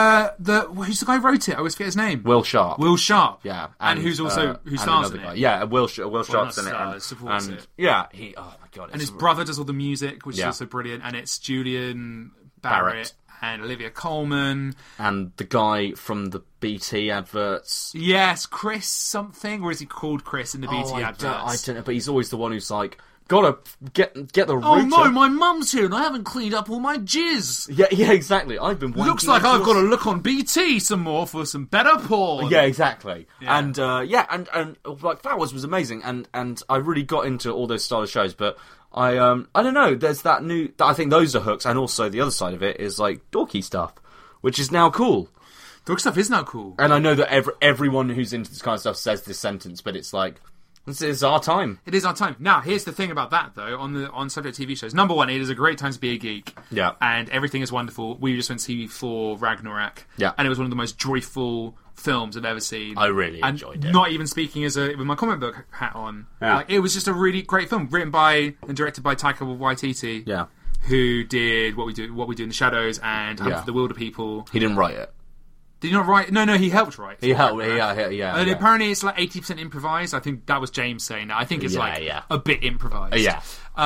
who's the guy who wrote it? I always forget his name. Will Sharp. Will Sharp. Yeah, and who's also who stars in another guy. it. Yeah, Will Sharp's not in it. stars, supports And it. yeah, he. Oh my god! And his brother does all the music, which Yeah. is also brilliant. And it's Julian Barrett and Olivia Colman. and the guy from the BT adverts. Yes, Chris something, or is he called Chris in the BT I adverts? don't know, but he's always the one who's like, gotta get the Oh router. no, my mum's here and I haven't cleaned up all my jizz. Yeah, exactly. I've been. Looks wanking like I've into got to your- look on BT some more for some better porn. Yeah, exactly. Yeah. And and like Flowers was amazing, and I really got into all those style of shows. But I don't know. There's that new. I think those are hooks, and also the other side of it is like dorky stuff, which is now cool. Dog stuff is now cool. And I know that everyone who's into this kind of stuff says this sentence, but it's like, this is our time. It is our time. Now, here's the thing about that, though, on subject TV shows. Number one, it is a great time to be a geek. Yeah. And everything is wonderful. We just went to see for Ragnarok. Yeah. And it was one of the most joyful films I've ever seen. I really enjoyed it. Not even speaking with my comic book hat on. Yeah. Like, it was just a really great film, written by and directed by Taika Waititi. Yeah. who did What We Do in the Shadows and Hunt for the Wilder People. He didn't write it. Did he not write? No, he helped write. He helped, yeah. And apparently it's like 80% improvised. I think that was James saying that. I think it's a bit improvised. Yeah.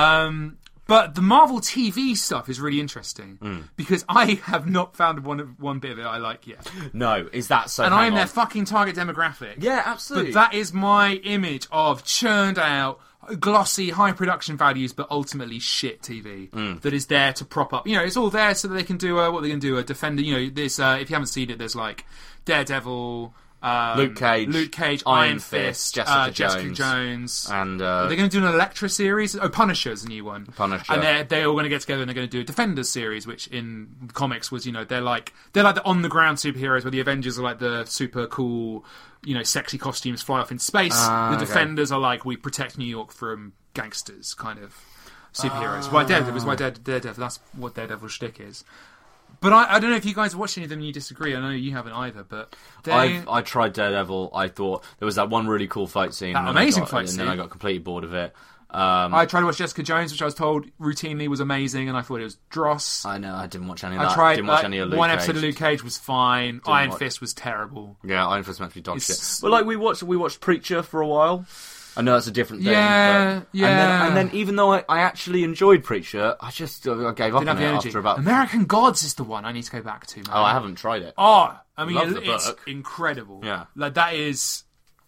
But the Marvel TV stuff is really interesting because I have not found one bit of it I like yet. No, is that so? And I am their fucking target demographic. Yeah, absolutely. But that is my image of churned out, glossy, high production values, but ultimately shit TV that is there to prop up. You know, it's all there so that they can do what they can do. A Defender. You know, this. If you haven't seen it, there's like Daredevil. Luke Cage, Iron Fist, Jessica Jones, and they're going to do an Elektra series. Oh, Punisher's a new one. Punisher, and they're all going to get together and they're going to do a Defenders series, which in the comics was, you know, they're like the on the ground superheroes, where the Avengers are like the super cool, you know, sexy costumes fly off in space. The Defenders are like, we protect New York from gangsters, kind of superheroes. Why Daredevil? That's what Daredevil's shtick is. But I don't know if you guys watched any of them and you disagree. I know you haven't either, but... I tried Daredevil. I thought there was that one really cool fight scene. That amazing fight scene. And then I got completely bored of it. I tried to watch Jessica Jones, which I was told routinely was amazing, and I thought it was dross. I know, I didn't watch any of that. I didn't watch any of Luke one Cage. episode of Luke Cage was fine. Iron Fist was terrible. Yeah, Iron Fist meant to be dog shit. But like we watched Preacher for a while. I know that's a different thing. Yeah. And then even though I actually enjoyed Preacher, I gave up on it after about... American Gods is the one I need to go back to, man. Oh, I haven't tried it. Oh, I mean, Love the it's book. incredible. Yeah. Like, that is...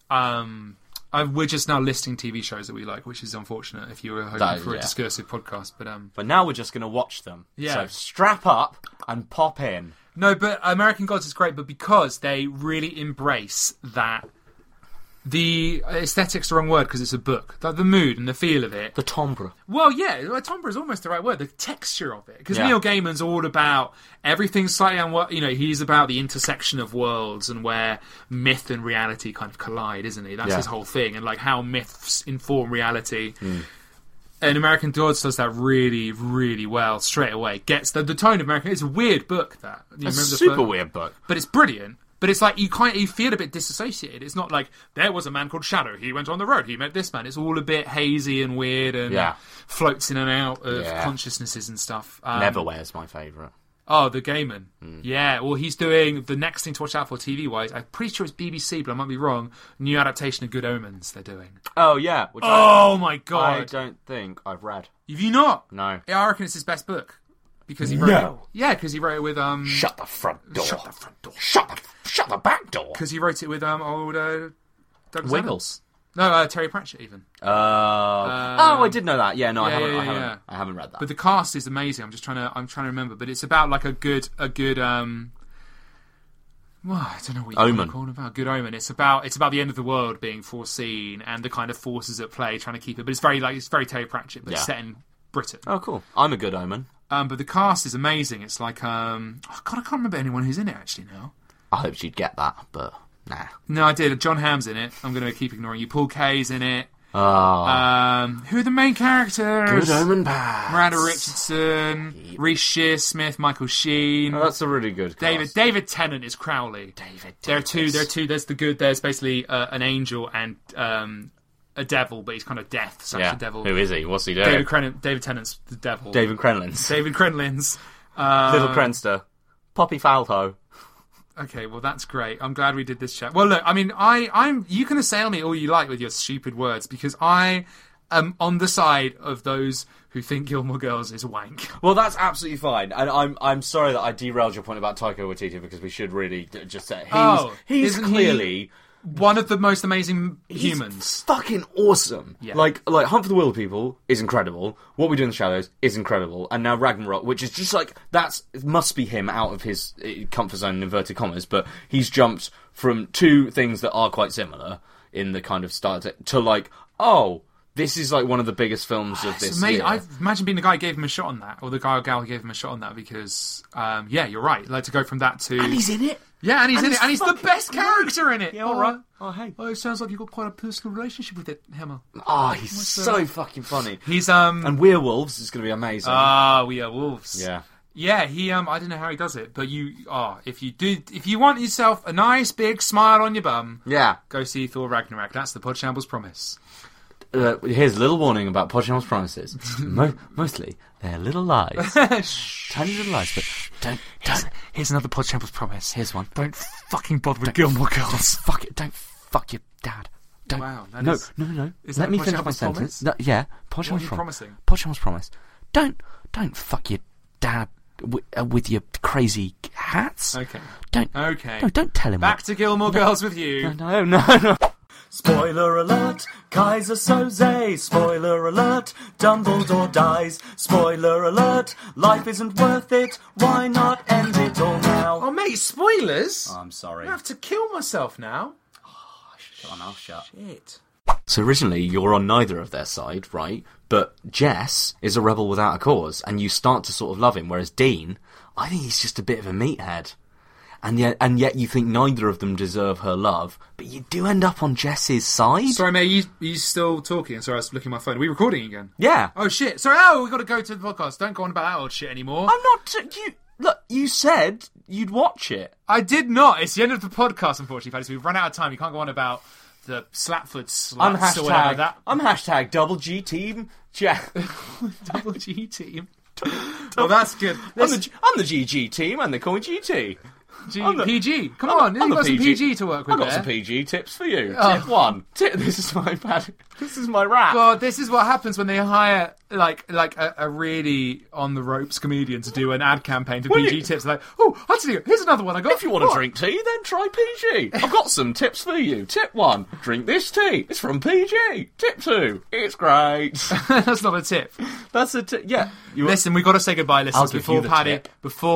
we're just now listing TV shows that we like, which is unfortunate if you were hoping for a discursive podcast. But now we're just going to watch them. Yeah. So strap up and pop in. No, but American Gods is great, but because they really embrace that... The aesthetic's the wrong word because it's a book. The mood and the feel of it. The timbre. Well, yeah, timbre is almost the right word. The texture of it. Because Neil Gaiman's all about everything slightly he's about the intersection of worlds and where myth and reality kind of collide, isn't he? That's his whole thing. And like how myths inform reality. And American Gods does that really, really well straight away. Gets the tone of American... It's a weird book, that. It's a super weird book. But it's brilliant. But it's like you feel a bit disassociated. It's not like there was a man called Shadow. He went on the road. He met this man. It's all a bit hazy and weird and floats in and out of consciousnesses and stuff. Neverwhere's my favourite. Oh, the Gaiman. Yeah, well, he's doing the next thing to watch out for TV-wise. I'm pretty sure it's BBC, but I might be wrong. New adaptation of Good Omens they're doing. Oh, yeah. My God. I don't think I've read. Have you not? No. Yeah, I reckon it's his best book. Because he wrote it. Yeah, because he wrote it with... Shut the front door. Shut the front door. Shut the back door. Because he wrote it with old Douglas Wiggles. Adams. No, Terry Pratchett even. I did know that. Yeah, no, I haven't read that. But the cast is amazing. I'm trying to remember. But it's about like a good well, I don't know what you're calling about. Good Omen. It's about the end of the world being foreseen and the kind of forces at play trying to keep it. But it's very Terry Pratchett, but it's set in Britain. Oh, cool. I'm a Good Omen. But the cast is amazing. It's like I can't remember anyone who's in it actually now. I hoped you'd get that, but nah. No, I did. John Hamm's in it. I'm going to keep ignoring you. Paul Kaye's in it. Who are the main characters? Good Omen Pass. Miranda Richardson, Reece Shearsmith, Michael Sheen. Oh, that's a really good cast. David Tennant is Crowley. There are two. There's the good. There's basically an angel and a devil, but he's kind of death. Such a devil. Who is he? What's he doing? David Tennant's the devil. David Crenlins. Little Crenster. Poppy Falto. Okay, well that's great. I'm glad we did this chat. Well, look, I mean, you can assail me all you like with your stupid words because I am on the side of those who think Gilmore Girls is wank. Well, that's absolutely fine, and I'm sorry that I derailed your point about Taika Waititi because we should really just say he's clearly one of the most amazing humans. He's fucking awesome. Yeah. Like Hunt for the Wilder People is incredible. What We Do in the Shadows is incredible. And now Ragnarok, which is just like, it must be him out of his comfort zone in inverted commas, but he's jumped from two things that are quite similar in the kind of start to like, this is like one of the biggest films of this year. I imagine being the guy who gave him a shot on that, or the guy or gal who gave him a shot on that, because, you're right. Like, to go from that to... And he's in it. Yeah, and he's in it, and he's the best character in it. Yeah, all right. Oh, hey. Oh, it sounds like you've got quite a personal relationship with it, Hammer. Oh, he's so fucking funny. He's, And Werewolves is going to be amazing. We Are Wolves. Yeah. Yeah, he, I don't know how he does it, but if you want yourself a nice big smile on your bum, yeah, go see Thor Ragnarok. That's the Podshambles promise. here's a little warning about Pochettino's promises. Mostly, they're little lies. Tiny little lies, but don't. Here's another Pochettino's promise. Here's one. Don't fucking bother with Gilmore Girls. Fuck it. Don't fuck your dad. Don't. Wow. No. Is Let that me finish my Pochettino's sentence. promise? No, yeah. What are you promising? Pochettino's promise. Don't fuck your dad with your crazy hats. Okay. Okay. No, don't tell him. Back to Gilmore Girls with you. No. Spoiler alert, Kaiser Soze. Spoiler alert, Dumbledore dies. Spoiler alert, life isn't worth it. Why not end it all now? Oh, mate, spoilers? Oh, I'm sorry. I have to kill myself now. Shut my mouth shut. Shit. So originally you're on neither of their side, right? But Jess is a rebel without a cause, and you start to sort of love him, whereas Dean, I think he's just a bit of a meathead. And yet you think neither of them deserve her love, but you do end up on Jess's side. Sorry, mate, you still talking? Sorry, I was looking at my phone. Are we recording again? Yeah. Oh, shit. Sorry, we've got to go to the podcast. Don't go on about that old shit anymore. I'm not... Look, you said you'd watch it. I did not. It's the end of the podcast, unfortunately, Paddy, so we've run out of time. You can't go on about the Slapford sluts or whatever that... I'm hashtag double G team. Double G team. Well, that's good. I'm the GG team, and they call me GT. PG. Come on, you've got some PG to work with. I've got some PG tips for you. Tip 1. This is my rap. God, this is what happens when they hire like a really on the ropes comedian to do an ad campaign for PG tips. Like, oh, I'll tell you, here's another one I got. If you want to drink tea, then try PG. I've got some tips for you. Tip 1, drink this tea. It's from PG. Tip 2, it's great. That's not a tip. That's a tip. Yeah. Listen, we've got to say goodbye, listeners. Before Paddy, tip.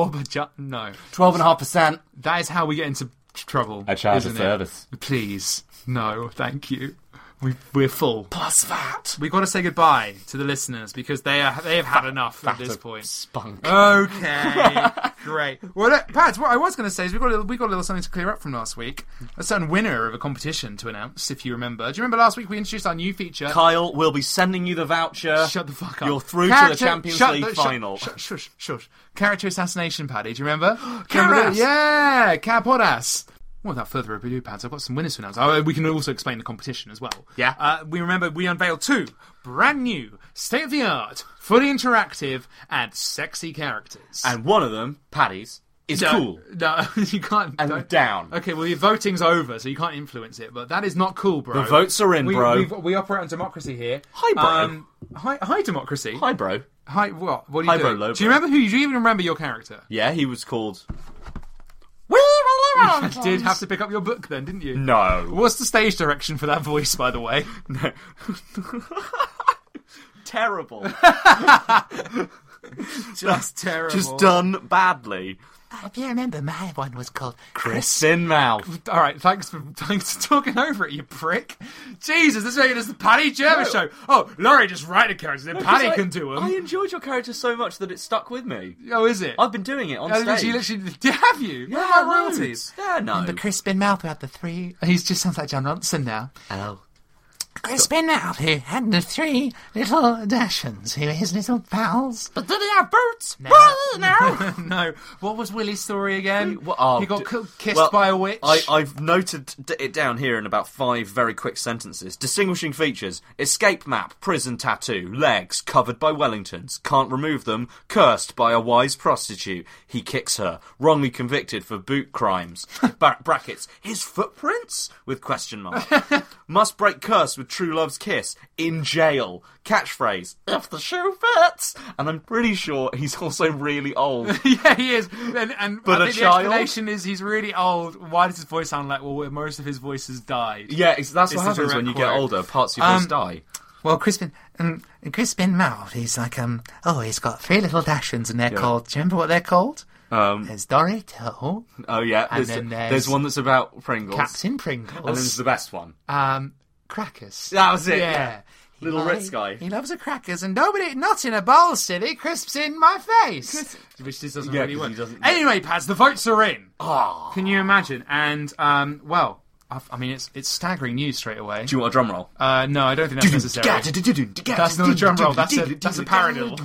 no. 12.5%. That is how we get into trouble. I charge a isn't service. It? Please, no, thank you. We're full. Plus VAT. We've got to say goodbye to the listeners because they have had enough at this point. Spunk. Okay, great. Well, look, Pads, what I was going to say is we got a little something to clear up from last week. A certain winner of a competition to announce, if you remember. Do you remember last week we introduced our new feature? Kyle will be sending you the voucher. Shut the fuck up. You're through to the Champions League final. Shush. Character assassination, Paddy. Do you remember? Carass. Yeah, Capodas. Well, without further ado, Pads, I've got some winners to announce. We can also explain the competition as well. Yeah. We unveiled 2 brand new, state-of-the-art, fully interactive, and sexy characters. And one of them, Paddy's, is cool. No, you can't. And down. Okay, well, your voting's over, so you can't influence it, but that is not cool, bro. The votes are in, bro. We operate on democracy here. Hi, bro. Hi, democracy. Hi, bro. Hi, what? What are you Hi, doing? bro, low, do you remember do you even remember your character? Yeah, he was called... You did have to pick up your book then, didn't you? No. What's the stage direction for that voice, by the way? No. Terrible. Just terrible. Just done badly. If you remember, my one was called Chris in mouth. All right, thanks for talking over it, you prick. Jesus, this is the Paddy Jervis show. Oh, Laurie, just write a character, then Paddy can do them. I enjoyed your character so much that it stuck with me. Oh, is it? I've been doing it on stage. Literally, have you? Yeah, What are my royalties? Yeah, no. the Crispin Mouth who had the 3. He just sounds like John Ronson now. Hello. Crispin Mouth who had the 3 little Dachshunds who were his little pals. But did he have boots? No. No. What was Willie's story again? He got kissed by a witch. I've noted it down here in about 5 very quick sentences. Distinguishing features: escape map, prison tattoo, legs covered by Wellingtons, can't remove them, cursed by a wise prostitute, he kicks her, wrongly convicted for boot crimes. Brackets, his footprints? With question mark. Must break curse with true love's kiss, in jail. Catchphrase, if the shoe fits. And I'm pretty sure he's also really old. Yeah, he is. And but I think the explanation is he's really old. Why does his voice sound like, well, most of his voice has died? Yeah, that's what happens when you get older. Parts of your voice die. Well, Crispin Mouth, he's like, he's got 3 little Dachshunds and they're called, do you remember what they're called? There's Dorito. Oh, yeah. And there's one that's about Pringles. Captain Pringles. And then there's the best one. Crackers. That was it. Yeah. Little Ritz guy. He loves the crackers and nobody, not in a bowl, silly, crisps in my face. Which this doesn't Yeah, really 'cause work. he doesn't- Anyway, Pads, the votes are in. Oh. Can you imagine? And, well, I mean, it's staggering news straight away. Do you want a drum roll? No, I don't think that's necessary. That's not a drum roll. That's a paradiddle.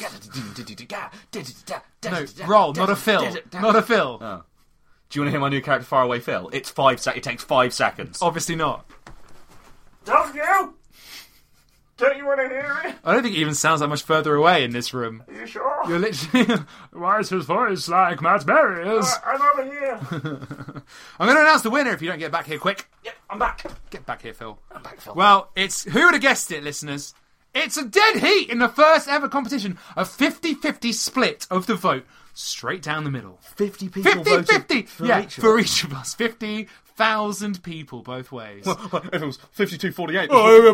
No, roll, not a fill. Not a fill. Oh. Do you want to hear my new character, Faraway Phil? It's 5 seconds. It takes 5 secones. Obviously not. Don't you? Don't you want to hear it? I don't think it even sounds that much further away in this room. Are you sure? You're literally... Why is his voice like Matt Berry's? I'm over here. I'm going to announce the winner if you don't get back here quick. Yep, I'm back. Get back here, Phil. I'm back, Phil. Well, it's... Who would have guessed it, listeners? It's a dead heat in the first ever competition. A 50-50 split of the vote. Straight down the middle. 50 people 50-50! voted For each of us. 50,000 people both ways. Well, if it was 52-48...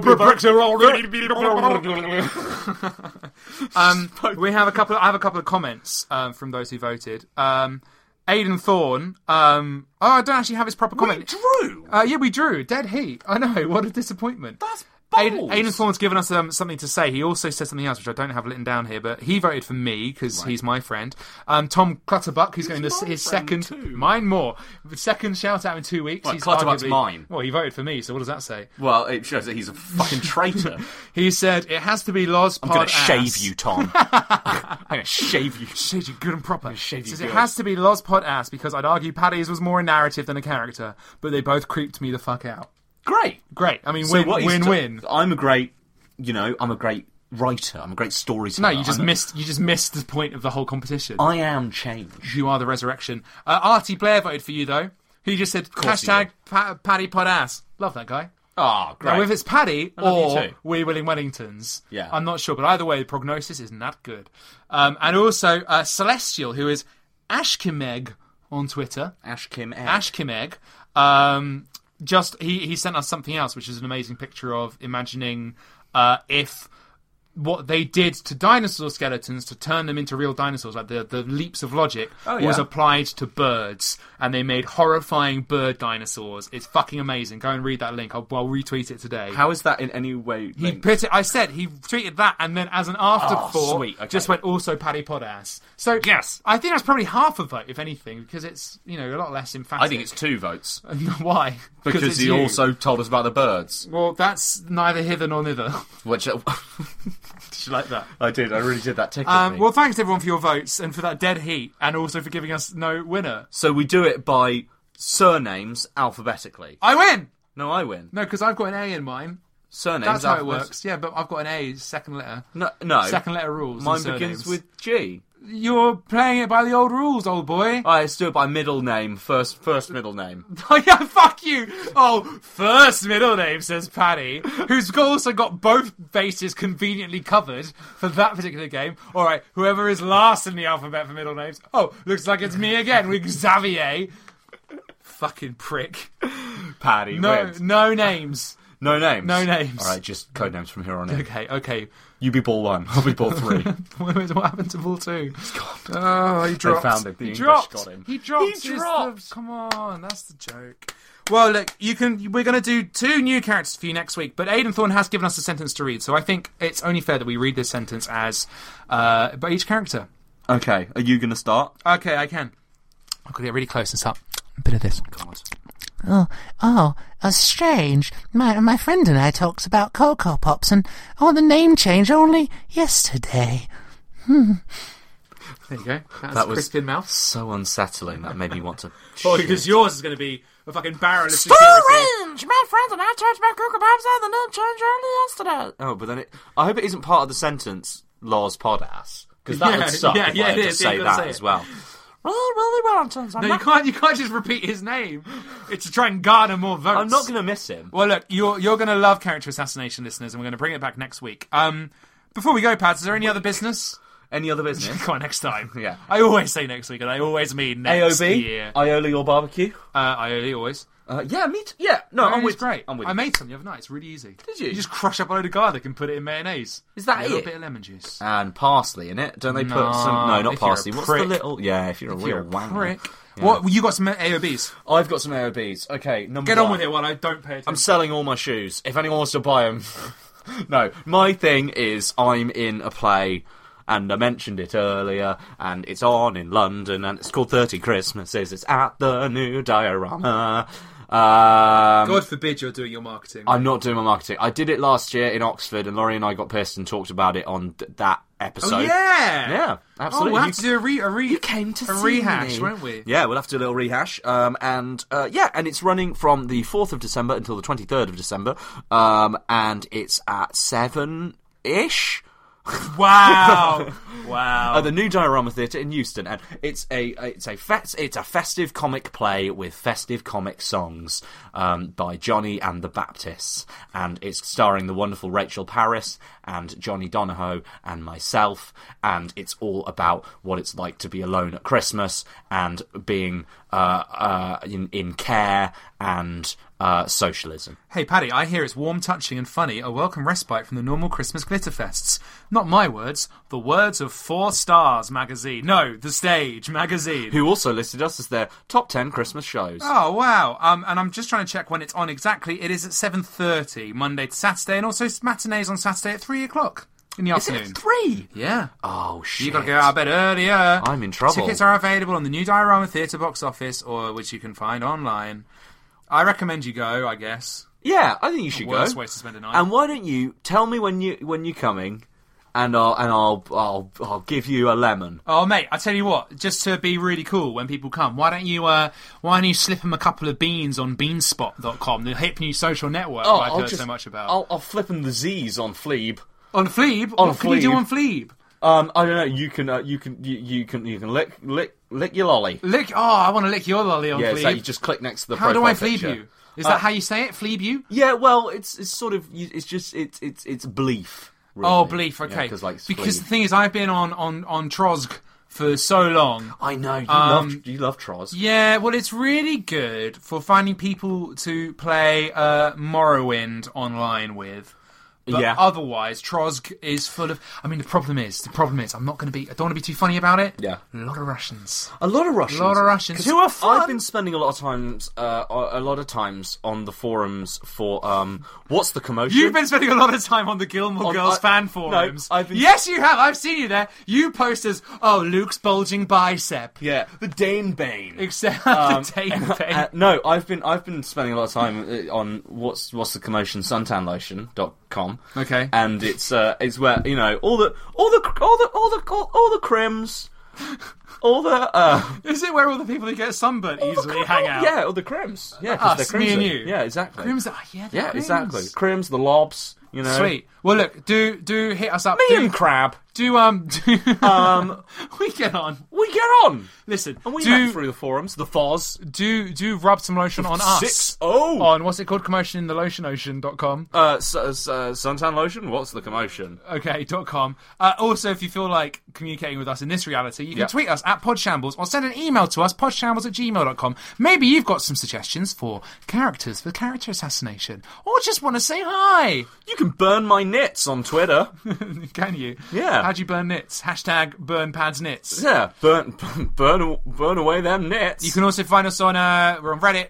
We have a couple. I have a couple of comments from those who voted. Aidan Thorne. I don't actually have his proper comment. We drew! Yeah, we drew. Dead heat. I know. What a disappointment. That's Aidan Thorne's given us something to say. He also said something else, which I don't have written down here, but he voted for me because he's my friend. Tom Clutterbuck, who's going to his second... too. Mine more. Second shout-out in 2 weeks. Well, He's Clutterbuck's arguably- mine. Well, he voted for me, so what does that say? Well, it shows that he's a fucking traitor. He said, it has to be Loz I'm Pod going to shave Ass. you, Tom. I'm going to shave you. Shave you good and proper. shave you Says it good. has to be Loz Pod Ass because I'd argue Paddy's was more a narrative than a character, but they both creeped me the fuck out. Great. I mean, So what he's win-win. I'm a great writer. I'm a great storyteller. No, you just missed the point of the whole competition. I am change. You are the resurrection. Artie Blair voted for you, though. He just said, course he hashtag Paddy Pod Ass. Love that guy. Oh, great. Now, if it's Paddy love you or too. Wee Willing Wellingtons, Yeah. I'm not sure. But either way, the prognosis isn't that good. And also, Celestial, who is Ashkimeg on Twitter. Ashkim Egg. Ashkimeg. He sent us something else, which is an amazing picture of imagining if what they did to dinosaur skeletons to turn them into real dinosaurs, like the leaps of logic, was applied to birds, and they made horrifying bird dinosaurs. It's fucking amazing. Go and read that link. I'll retweet it today. How is that in any way He linked? put it. I said he tweeted that, and then as an afterthought, sweet, okay. just went also Paddy Podass. So yes, I think that's probably half a vote, if anything, because it's a lot less emphatic. I think it's 2 votes. Why? Because it's he you. also told us about the birds. Well, that's neither hither nor thither. Which... Did you like that? I did. I really did. That tickled me. Well, thanks everyone for your votes and for that dead heat, and also for giving us no winner. So we do it by surnames alphabetically. I win. No, I win. No, because I've got an A in mine. Surnames That's how it alphabet- works. Yeah, but I've got an A, second letter. No. Second letter rules. Mine and begins surnames. with G. You're playing it by the old rules, old boy. Alright, let's do it by middle name. First middle name. Oh, yeah, fuck you! Oh, first middle name, says Paddy, who's also got both bases conveniently covered for that particular game. Alright, whoever is last in the alphabet for middle names. Oh, looks like it's me again with Xavier. Fucking prick. Paddy wins. No names. No names? No names. Alright, just code names from here on in. Okay. You be ball 1, I'll be ball 3. What happened to ball 2? Oh, he dropped. They found it. The He English dropped. got him. He dropped. He dropped. Come on, that's the joke. Well, look, we're going to do 2 new characters for you next week, but Aidan Thorne has given us a sentence to read, so I think it's only fair that we read this sentence as by each character. Okay, are you going to start? Okay, I can. I've got to get really close and start. A bit of this. God. Strange. My friend and I talked about Cocoa Pops and the name change only yesterday. There you go. That was Crispin Mouth. so unsettling that made me want to... Oh, because yours is going to be a fucking barrel of Strange! security. My friend and I talked about Cocoa Pops and the name change only yesterday. Oh, but then I hope it isn't part of the sentence, Loz Podass. Because that would suck if I had it to is. say You've got that to say as it. well. Willie Wellingtons. No, you can't just repeat his name. It's to try and garner more votes. I'm not going to miss him. Well, look, you're going to love Character Assassination, listeners, and we're going to bring it back next week. Before we go, Pads, is there any other business? Any other business? Come on, next time. Yeah. I always say next week, and I always mean next AOB? year. Aioli or barbecue? Aioli, always. Yeah, me too. Yeah, no, I'm with great. I'm with I made some the other night. It's really easy. Did you? You just crush up a load of garlic and put it in mayonnaise. Is that a little it? bit of lemon juice. And parsley in it. Don't they put No, some... No, not if you're a parsley. What's the prick. little... Yeah, if you're a real You're a wanker. prick. Yeah. What? You got some AOBs? I've got some AOBs. Okay, number Get 1. on with it while I don't pay attention. I'm selling all my shoes. If anyone wants to buy them... No, my thing is I'm in a play... And I mentioned it earlier, and it's on in London, and it's called 30 Christmases. It's at the New Diorama. God forbid you're doing your marketing. I'm not doing my marketing. I did it last year in Oxford, and Laurie and I got pissed and talked about it on that episode. Oh, yeah! Yeah, absolutely. Oh, we'll have to do you came to a see rehash, me. won't we? Yeah, we'll have to do a little rehash. And it's running from the 4th of December until the 23rd of December. And it's at 7-ish. Wow! Wow! At the New Diorama Theatre in Euston, and it's a festive comic play with festive comic songs by Johnny and the Baptists, and it's starring the wonderful Rachel Parris and Johnny Donahoe and myself, and it's all about what it's like to be alone at Christmas and being in care and socialism. Hey, Paddy, I hear it's warm, touching and funny, a welcome respite from the normal Christmas glitterfests. Not my words, the words of 4 Stars magazine. No, The Stage magazine. Who also listed us as their top 10 Christmas shows. Oh, wow. And I'm just trying to check when it's on exactly. It is at 7:30, Monday to Saturday, and also matinees on Saturday at 3 o'clock in the afternoon. Is it 3? Yeah. Oh, shit. You got to go out of bed earlier. I'm in trouble. Tickets are available on the New Diorama Theatre box office, or which you can find online. I recommend you go, I guess. Yeah, I think you should go. Worst way to spend a night. And why don't you tell me when you're coming, and I'll give you a lemon. Oh, mate, I tell you what, just to be really cool when people come, why don't you slip them a couple of beans on beanspot.com, the hip new social network that I've heard so much about. I'll flip them the Z's on Fleeb. On Fleeb? What can you do on Fleeb? I don't know. You can lick your lolly. I want to lick your lolly on Fleeb. Yeah, so you just click next to the How profile do I Fleeb picture. you? Is that how you say it? Fleeb you? Yeah, well, it's sort of it's bleef. Really. Oh, bleef. Okay. Yeah, because the thing is, I've been on Trozg for so long. I know you love Troz. Yeah, well, it's really good for finding people to play Morrowind online with. But otherwise, Trozg is full of... I mean, the problem is, I don't want to be too funny about it. Yeah. A lot of Russians. A lot of Russians. Who are fun. I've been spending a lot of times on the forums for, What's the Commotion? You've been spending a lot of time on the Gilmore Girls fan forums. No, Yes, you have. I've seen you there. You post as, Luke's bulging bicep. Yeah, the Dane Bane. Except the Dane Bane. No, I've been spending a lot of time on What's the Commotion suntanlotion.com. Okay. And it's where all the crims, all the Is it where all the people who get sunburnt easily hang out? Yeah, all the crims. Yeah, because they're crimson. Me and you. Yeah, exactly. Crims. Yeah, exactly. Crims, the lobs. You know. Sweet. Well, look, do hit us up. Me and Crab. we get on. Listen, and we met through the forums, the Foz. Do rub some lotion on us. On what's it called? Commotioninthelotionocean.com. Suntan lotion. What's the commotion? Okay, .com. Also, if you feel like communicating with us in this reality, you can tweet us at Podshambles or send an email to us, podshambles@gmail.com. Maybe you've got some suggestions for characters for character assassination, or just want to say hi. You can burn my nits on Twitter. Can you? Yeah. How'd you burn nits? Hashtag burn pads nits. Yeah, burn away them nits. You can also find us on we're on Reddit.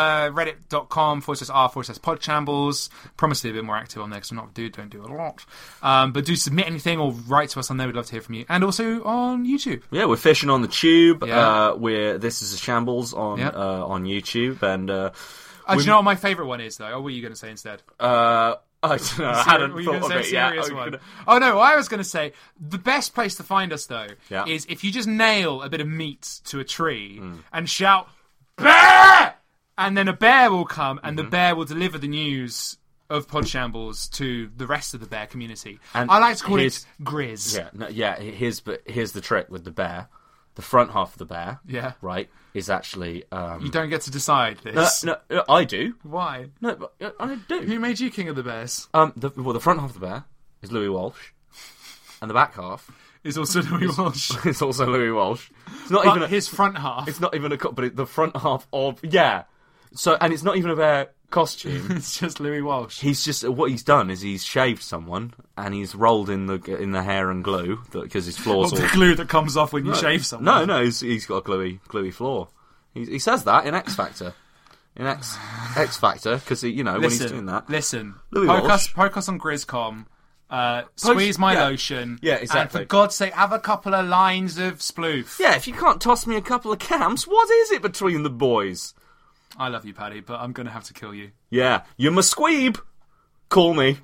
Reddit.com/r/podshambles. Promise to be a bit more active on there because don't do a lot. But do submit anything or write to us on there. We'd love to hear from you. And also on YouTube. Yeah, we're fishing on the tube. Yeah. This is a shambles on YouTube. And do you know what my favourite one is though? Or what were you going to say instead? I don't know. I hadn't thought of it yet. Oh no, I was going to say the best place to find us though is if you just nail a bit of meat to a tree and shout "Bear!" and then a bear will come and the bear will deliver the news of Podshambles to the rest of the bear community. And I like to call it Grizz. Here's the trick with the bear. The front half of the bear, right, is actually... You don't get to decide this. No, I do. Why? No, but I do. Who made you king of the bears? The front half of the bear is Louis Walsh, and the back half... is also Louis Walsh. It's also Louis Walsh. It's not but even his front half. It's not even but the front half of... Yeah. So, and it's not even a bear costume. It's just Louis Walsh. He's just what he's done is he's shaved someone and he's rolled in the hair and glue because his floor's all the glue that comes off when you shave someone. No, he's got a gluey floor. He says that in X Factor. In X Factor because when he's doing that. Listen, Louis poke us on Grizzcom. Squeeze my lotion. Yeah, exactly. And for God's sake, have a couple of lines of sploof. Yeah, if you can't toss me a couple of camps, what is it between the boys? I love you, Paddy, but I'm going to have to kill you. Yeah, you're my squeeb. Call me.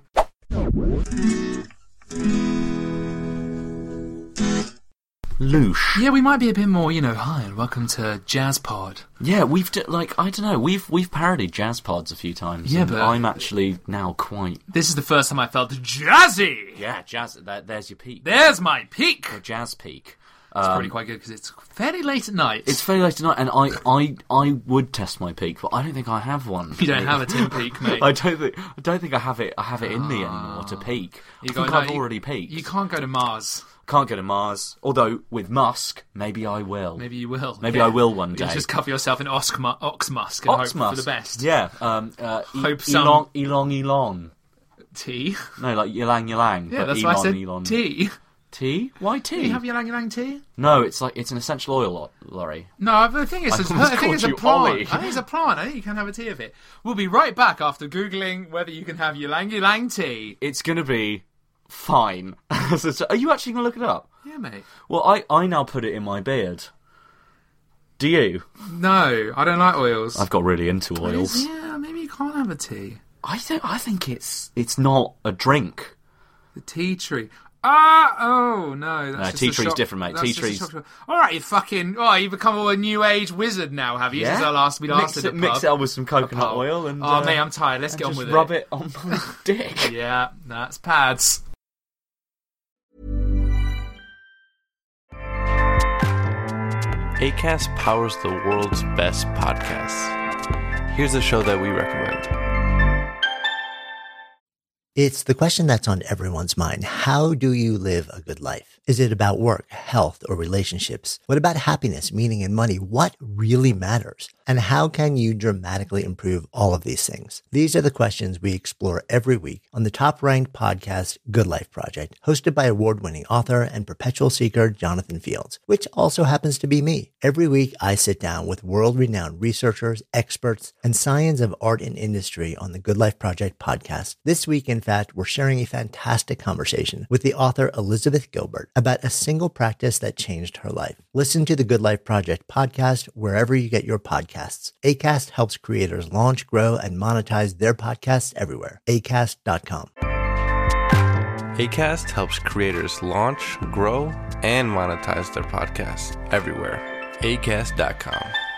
Loosh. Yeah, we might be a bit more, hi, and welcome to Jazz Pod. Yeah, we've I don't know, we've parodied Jazz Pods a few times. Yeah, and but I'm actually now quite. This is the first time I felt jazzy. Yeah, jazz. There's your peak. There's my peak. The jazz peak. It's probably quite good because it's fairly late at night. It's fairly late at night, and I would test my peak, but I don't think I have one. You don't have a Tim peak, mate. I don't think I have it. I have it in me anymore to peak. I've already peaked. You can't go to Mars. Can't go to Mars. Although with Musk, maybe I will. Maybe you will. Maybe I will one day. You just cover yourself in ox musk and hope for the best. Yeah. Hope Elon. Tea. No, like ylang. Yeah, but that's Elon, why I said Elon. tea. Tea? Why tea? Do you have ylang tea? No, it's an essential oil lorry. No, the thing is, it's a plant. Ollie. I think it's a plant. I think you can have a tea of it. We'll be right back after Googling whether you can have ylang tea. It's going to be fine. So, are you actually going to look it up? Yeah, mate. Well, I now put it in my beard. Do you? No, I don't like oils. I've got really into oils. Yeah, maybe you can't have a tea. I think it's not a drink. The tea tree. Oh no! That's tea tree's different, mate. Tea tree's. All right, you become a new age wizard now, have you? Yeah. Since we last at the pub. Mix it up with some coconut oil and. Oh mate, I'm tired. Let's get on with it. Rub it on my dick. Yeah, that's pads. Acast powers the world's best podcasts. Here's a show that we recommend. It's the question that's on everyone's mind. How do you live a good life? Is it about work, health, or relationships? What about happiness, meaning, and money? What really matters? And how can you dramatically improve all of these things? These are the questions we explore every week on the top-ranked podcast, Good Life Project, hosted by award-winning author and perpetual seeker Jonathan Fields, which also happens to be me. Every week, I sit down with world-renowned researchers, experts, and science of art and industry on the Good Life Project podcast. This week, in fact, we're sharing a fantastic conversation with the author Elizabeth Gilbert about a single practice that changed her life. Listen to the Good Life Project podcast wherever you get your podcasts. Acast helps creators launch, grow, and monetize their podcasts everywhere. Acast.com. Acast helps creators launch, grow, and monetize their podcasts everywhere. Acast.com.